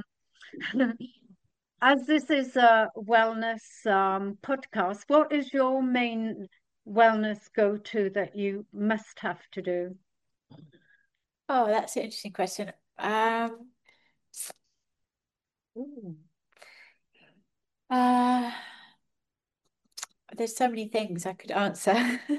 as this is a wellness um, podcast, what is your main wellness go-to that you must have to do?
Oh, that's an interesting question. Um, ooh. uh, there's so many things I could answer.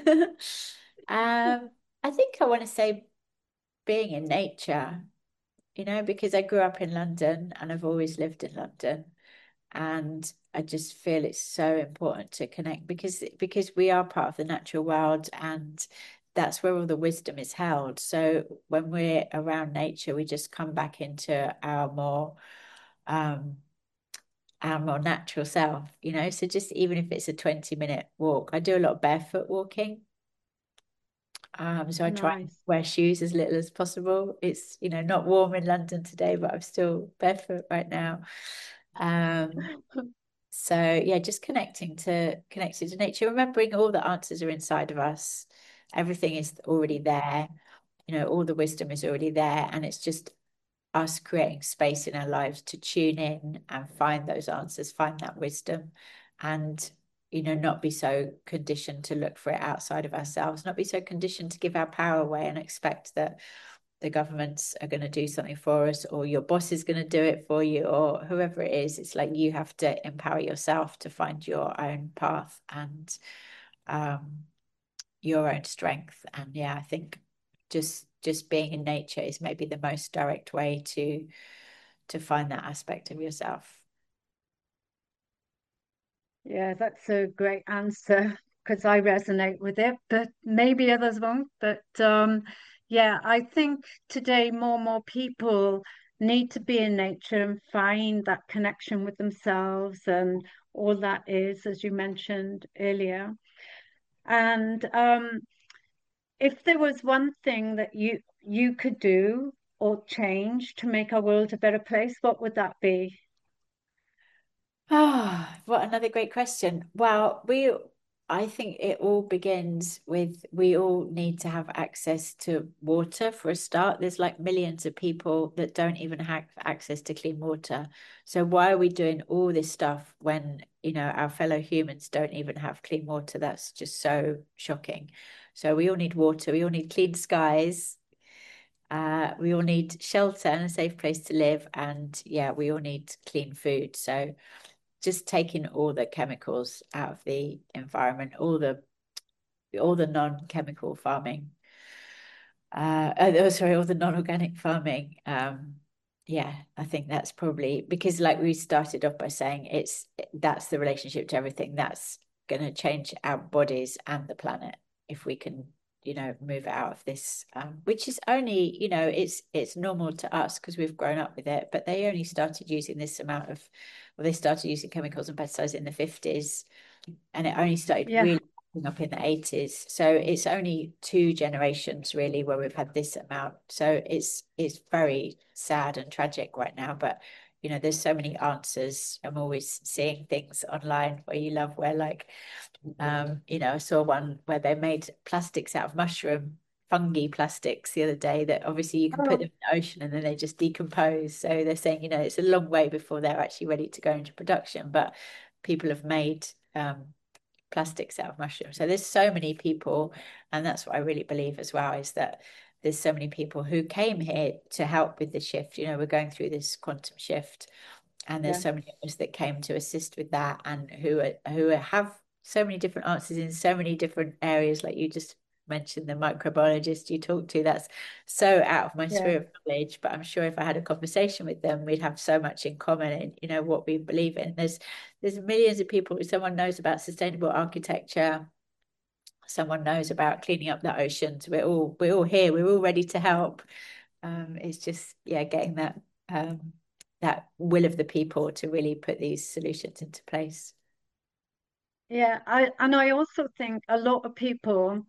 Um, I think I want to say being in nature, you know, because I grew up in London and I've always lived in London. And I just feel it's so important to connect, because because we are part of the natural world, and that's where all the wisdom is held. So when we're around nature, we just come back into our more um our more natural self, you know. So just even if it's a twenty minute walk, I do a lot of barefoot walking. Um, so I try and
Nice.
wear shoes as little as possible. It's, you know, not warm in London today, but I'm still barefoot right now. Um, So yeah, just connecting to connected to nature, remembering all the answers are inside of us. Everything is already there. You know, all the wisdom is already there. And it's just us creating space in our lives to tune in and find those answers, find that wisdom, and, you know, not be so conditioned to look for it outside of ourselves, not be so conditioned to give our power away and expect that the governments are going to do something for us, or your boss is going to do it for you, or whoever it is. It's like you have to empower yourself to find your own path and um, your own strength. And yeah, I think just just being in nature is maybe the most direct way to to find that aspect of yourself.
Yeah, that's a great answer because I resonate with it, but maybe others won't. But um, yeah, I think today more and more people need to be in nature and find that connection with themselves and all that is, as you mentioned earlier. And um, if there was one thing that you you could do or change to make our world a better place, what would that be?
Ah, what another great question. Well, we I think it all begins with we all need to have access to water for a start. There's like millions of people that don't even have access to clean water. So why are we doing all this stuff when, you know, our fellow humans don't even have clean water? That's just so shocking. So we all need water. We all need clean skies. Uh, we all need shelter and a safe place to live. And yeah, we all need clean food. So just taking all the chemicals out of the environment, all the all the non-chemical farming, uh, oh, sorry, all the non-organic farming. Um, yeah, I think that's probably because, like we started off by saying, it's that's the relationship to everything. That's going to change our bodies and the planet if we can, you know, move out of this, um, which is only, you know, it's it's normal to us because we've grown up with it. But they only started using this amount of, well, they started using chemicals and pesticides in the fifties, and it only started
Yeah,
really up in the eighties. So it's only two generations really where we've had this amount. So it's it's very sad and tragic right now. But you know, there's so many answers. I'm always seeing things online where you love where like um, you know, I saw one where they made plastics out of mushroom fungi plastics the other day that obviously you can put
oh,
them in the ocean and then they just decompose. So they're saying, you know, it's a long way before they're actually ready to go into production, but people have made um plastics out of mushrooms. So there's so many people, and that's what I really believe as well, is that there's so many people who came here to help with the shift. You know, we're going through this quantum shift, and there's
yeah,
so many of us that came to assist with that, and who are, who have so many different answers in so many different areas, like you just mentioned the microbiologist you talked to. That's so out of my
yeah,
sphere of knowledge, but I'm sure if I had a conversation with them, we'd have so much in common in, you know, what we believe in. There's there's millions of people. Someone knows about sustainable architecture, someone knows about cleaning up the oceans. We're all we're all here, we're all ready to help. Um, it's just, yeah, getting that um that will of the people to really put these solutions into place.
yeah. I and I also think a lot of people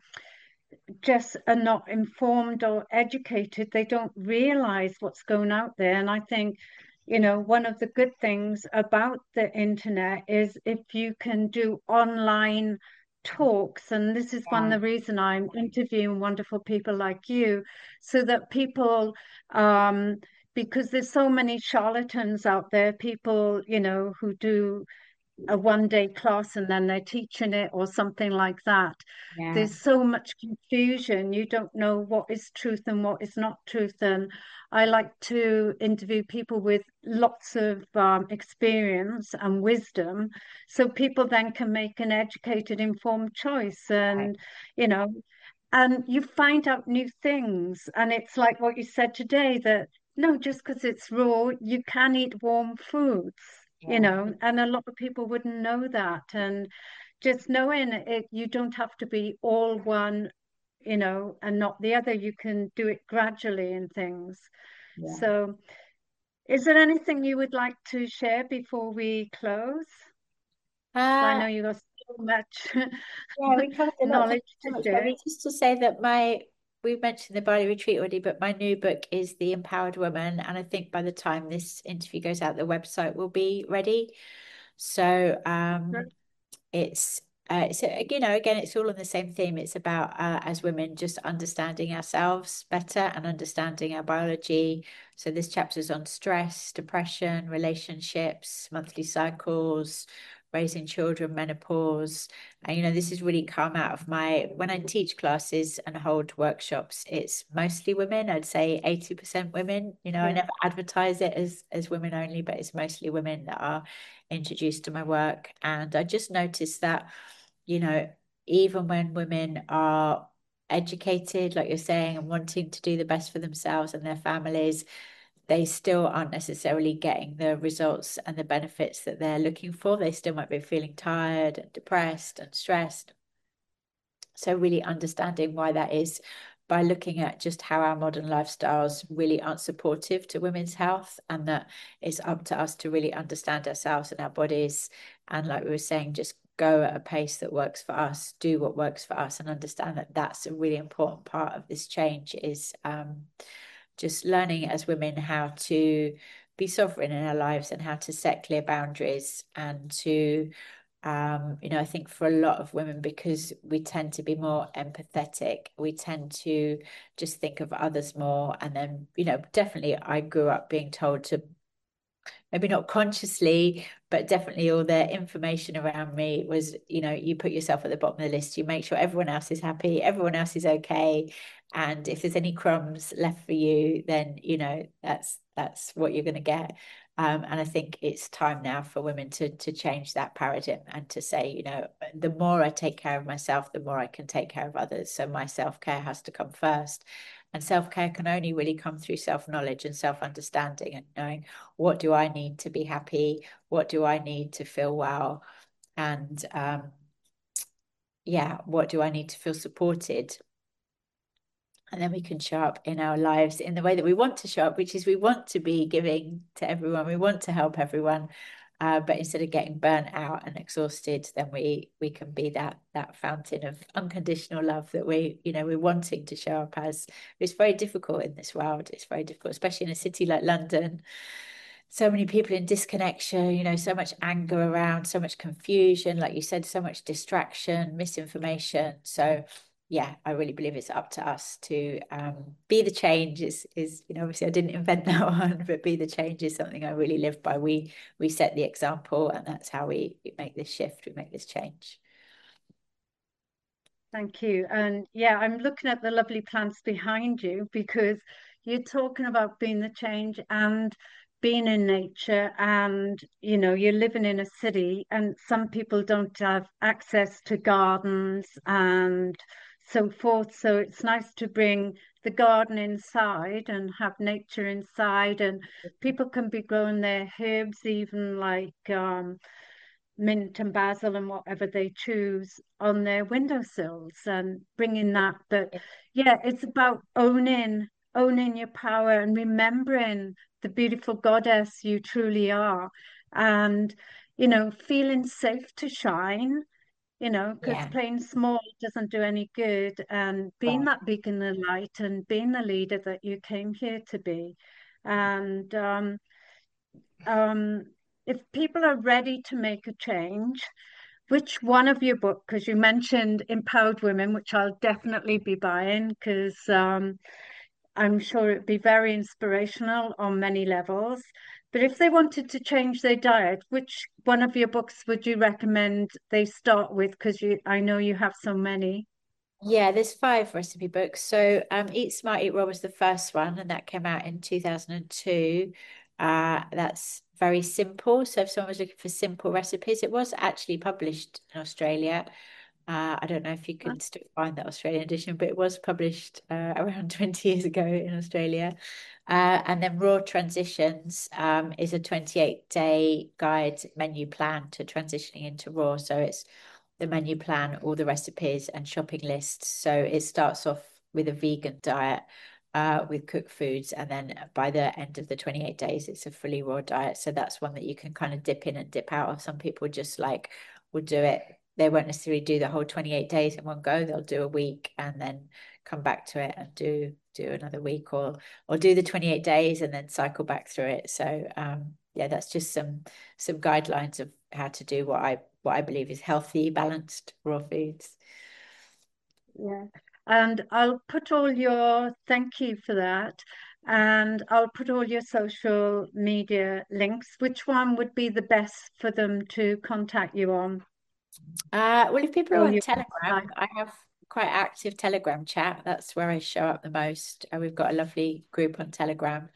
just are not informed or educated. They don't realize what's going out there. And I think, you know, one of the good things about the internet is if you can do online talks, and this is one of
Yeah,
the reason I'm interviewing wonderful people like you, so that people, um, because there's so many charlatans out there, people, you know, who do a one day class and then they're teaching it or something like that.
yeah,
There's so much confusion. You don't know what is truth and what is not truth. And I like to interview people with lots of um, experience and wisdom so people then can make an educated, informed choice.
right.
And, you know, and you find out new things. And it's like what you said today that no, just because it's raw, you can eat warm foods, you
Yeah,
know, and a lot of people wouldn't know that. And just knowing it, you don't have to be all one, you know, and not the other. You can do it gradually and things.
yeah.
So, is there anything you would like to share before we close? Because I
Uh,
know you got so much
yeah, we covered a lot. Thank
knowledge
you so
to
much,
share.
Bobby. Just to say that my we mentioned the Bali retreat already, but my new book is The Empowered Woman, and I think by the time this interview goes out, the website will be ready. So um it's uh, so you know, again, it's all on the same theme. It's about uh, as women just understanding ourselves better and understanding our biology. So this chapter is on stress, depression, relationships, monthly cycles, raising children, menopause. And you know, this has really come out of my when I teach classes and hold workshops, it's mostly women. I'd say eighty percent women. You know, I
Yeah,
never advertise it as as women only, but it's mostly women that are introduced to my work. And I just noticed that, you know, even when women are educated, like you're saying, and wanting to do the best for themselves and their families, they still aren't necessarily getting the results and the benefits that they're looking for. They still might be feeling tired and depressed and stressed. So, really understanding why that is by looking at just how our modern lifestyles really aren't supportive to women's health, and that it's up to us to really understand ourselves and our bodies. And, like we were saying, just go at a pace that works for us, do what works for us, and understand that that's a really important part of this change is um, just learning as women how to be sovereign in our lives and how to set clear boundaries and to Um, you know, I think for a lot of women, because we tend to be more empathetic, we tend to just think of others more. And then, you know, definitely I grew up being told to, maybe not consciously, but definitely all the information around me was, you know, you put yourself at the bottom of the list, you make sure everyone else is happy, everyone else is okay. And if there's any crumbs left for you, then, you know, that's that's what you're going to get. Um, and I think it's time now for women to to change that paradigm and to say, you know, the more I take care of myself, the more I can take care of others. So my self-care has to come first. And self-care can only really come through self-knowledge and self-understanding and knowing, what do I need to be happy? What do I need to feel well? And um, yeah, what do I need to feel supported? And then we can show up in our lives in the way that we want to show up, which is we want to be giving to everyone. We want to help everyone. Uh, but instead of getting burnt out and exhausted, then we we can be that that fountain of unconditional love that we, you know, we're wanting to show up as. It's very difficult in this world. It's very difficult, especially in a city like London. So many people in disconnection, you know, so much anger around, so much confusion, like you said, so much distraction, misinformation. So yeah, I really believe it's up to us to um, be the change. Is is you know, obviously I didn't invent that one, but be the change is something I really live by. We we set the example, and that's how we, we make this shift. We make this change.
Thank you. And yeah, I'm looking at the lovely plants behind you because you're talking about being the change and being in nature, and you know, you're living in a city and some people don't have access to gardens and so forth. So it's nice to bring the garden inside and have nature inside, and people can be growing their herbs, even like um mint and basil and whatever they choose on their windowsills and bringing that. But yeah, it's about owning owning your power and remembering the beautiful goddess you truly are, and you know, feeling safe to shine, you know, because
Yeah,
playing small doesn't do any good, and being
right.
that beacon of light and being the leader that you came here to be. And um um, if people are ready to make a change, which one of your book, because you mentioned Empowered Women, which I'll definitely be buying because um, I'm sure it'd be very inspirational on many levels. But if they wanted to change their diet, which one of your books would you recommend they start with? Because you, I know you have so many.
Yeah, there's five recipe books. So um Eat Smart, Eat Raw was the first one, and that came out in two thousand two. Uh that's very simple. So if someone was looking for simple recipes, it was actually published in Australia. Uh, I don't know if you
Uh,
can still find that Australian edition, but it was published uh, around twenty years ago in Australia. Uh, and then Raw Transitions um, is a twenty-eight day guide menu plan to transitioning into Raw. So it's the menu plan, all the recipes and shopping lists. So it starts off with a vegan diet uh, with cooked foods. And then by the end of the twenty-eight days, it's a fully raw diet. So that's one that you can kind of dip in and dip out of. Some people just like will do it. They won't necessarily do the whole twenty-eight days in one go. They'll do a week and then come back to it and do do another week, or or do the twenty-eight days and then cycle back through it. So um yeah, that's just some some guidelines of how to do what I what I believe is healthy, balanced raw foods.
Yeah. And I'll put all your, thank you for that. And I'll put all your social media links. Which one would be the best for them to contact you on?
Uh, well, if people are
Oh,
on
your
Telegram,
website.
I have quite active Telegram chat. That's where I show up the most. Uh, we've got a lovely group on Telegram.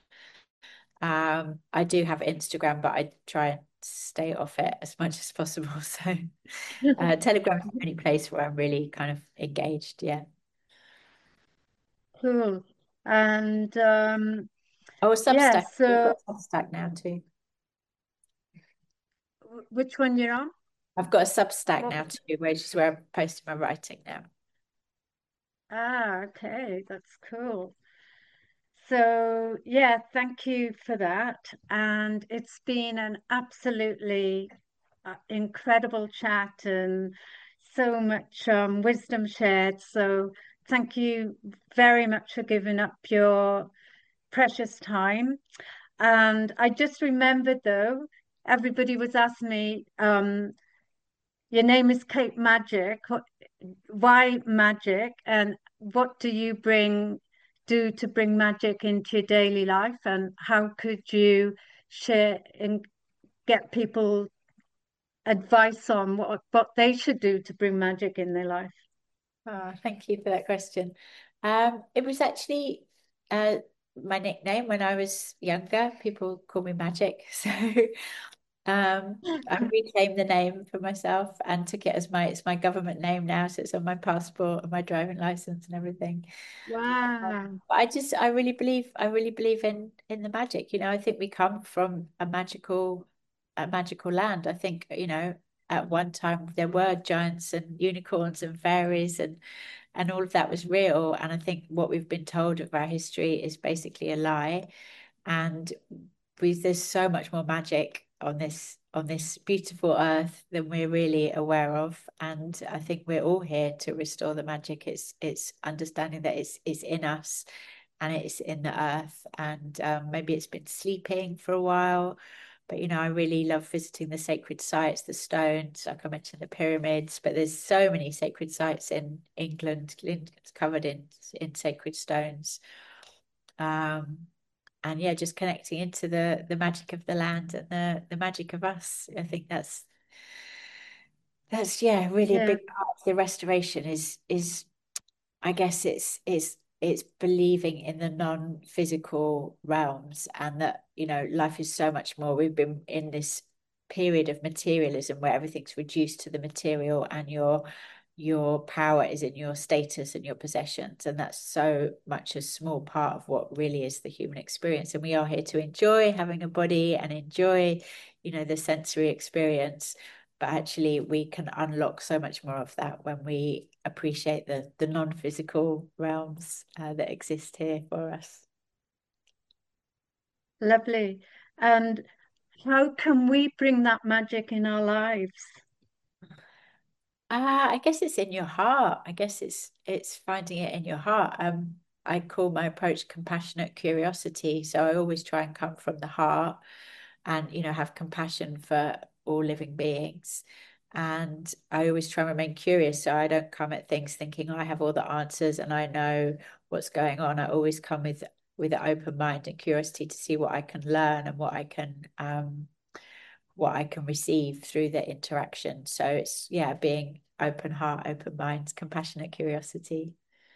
Um, I do have Instagram, but I try and stay off it as much as possible. So, uh, Telegram's the only place where I'm really kind of engaged. Yeah.
Cool. And um,
Oh,
yeah,
Substack. We've
so
got Substack now too.
w- which one you're on?
I've got a Substack
What
now
was
too, which is where I'm posting my writing now.
Ah, okay, that's cool. So, yeah, thank you for that. And it's been an absolutely uh, incredible chat and so much um, wisdom shared. So, thank you very much for giving up your precious time. And I just remembered, though, everybody was asking me, um, your name is Kate Magic. What, why magic, and what do you bring do to bring magic into your daily life, and how could you share and get people advice on what what they should do to bring magic in their life?
Oh, thank you for that question. Um, it was actually uh, my nickname when I was younger. People call me Magic. So um, I reclaimed the name for myself and took it as my it's my government name now. So it's on my passport and my driving license and everything. Um,
Wow.
but I just I really believe I really believe in in the magic. You know, I think we come from a magical a magical land. I think, you know, at one time there were giants and unicorns and fairies and and all of that was real. And I think what we've been told of our history is basically a lie. And we, there's so much more magic on this on this beautiful earth than we're really aware of. And I think we're all here to restore the magic. It's it's understanding that it's it's in us and it's in the earth. And um, maybe it's been sleeping for a while. But you know, I really love visiting the sacred sites, the stones, like I mentioned, the pyramids. But there's so many sacred sites in England. It's covered in in sacred stones. Um, and yeah, just connecting into the the magic of the land and the the magic of us. I think that's that's yeah, really a
Yeah.
big part of the restoration is is I guess it's it's it's believing in the non-physical realms and that, you know, life is so much more. We've been in this period of materialism where everything's reduced to the material and your your power is in your status and your possessions. And that's so much a small part of what really is the human experience. And we are here to enjoy having a body and enjoy, you know, the sensory experience. But actually, we can unlock so much more of that when we appreciate the the non-physical realms uh, that exist here for us.
Lovely. And how can we bring that magic in our lives?
Ah, I guess it's in your heart. I guess it's it's finding it in your heart. Um, I call my approach compassionate curiosity. So I always try and come from the heart and, you know, have compassion for all living beings. And I always try and remain curious. So I don't come at things thinking I have all the answers and I know what's going on. I always come with with an open mind and curiosity to see what I can learn and what I can um what I can receive through the interaction. So it's, yeah, being open heart, open mind, compassionate curiosity.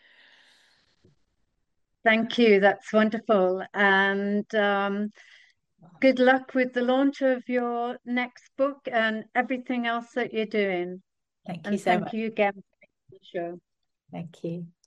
Thank you. That's wonderful. And um, good luck with the launch of your next book and everything else that you're doing.
Thank you
And
so
thank
much.
you again for the show.
Thank you.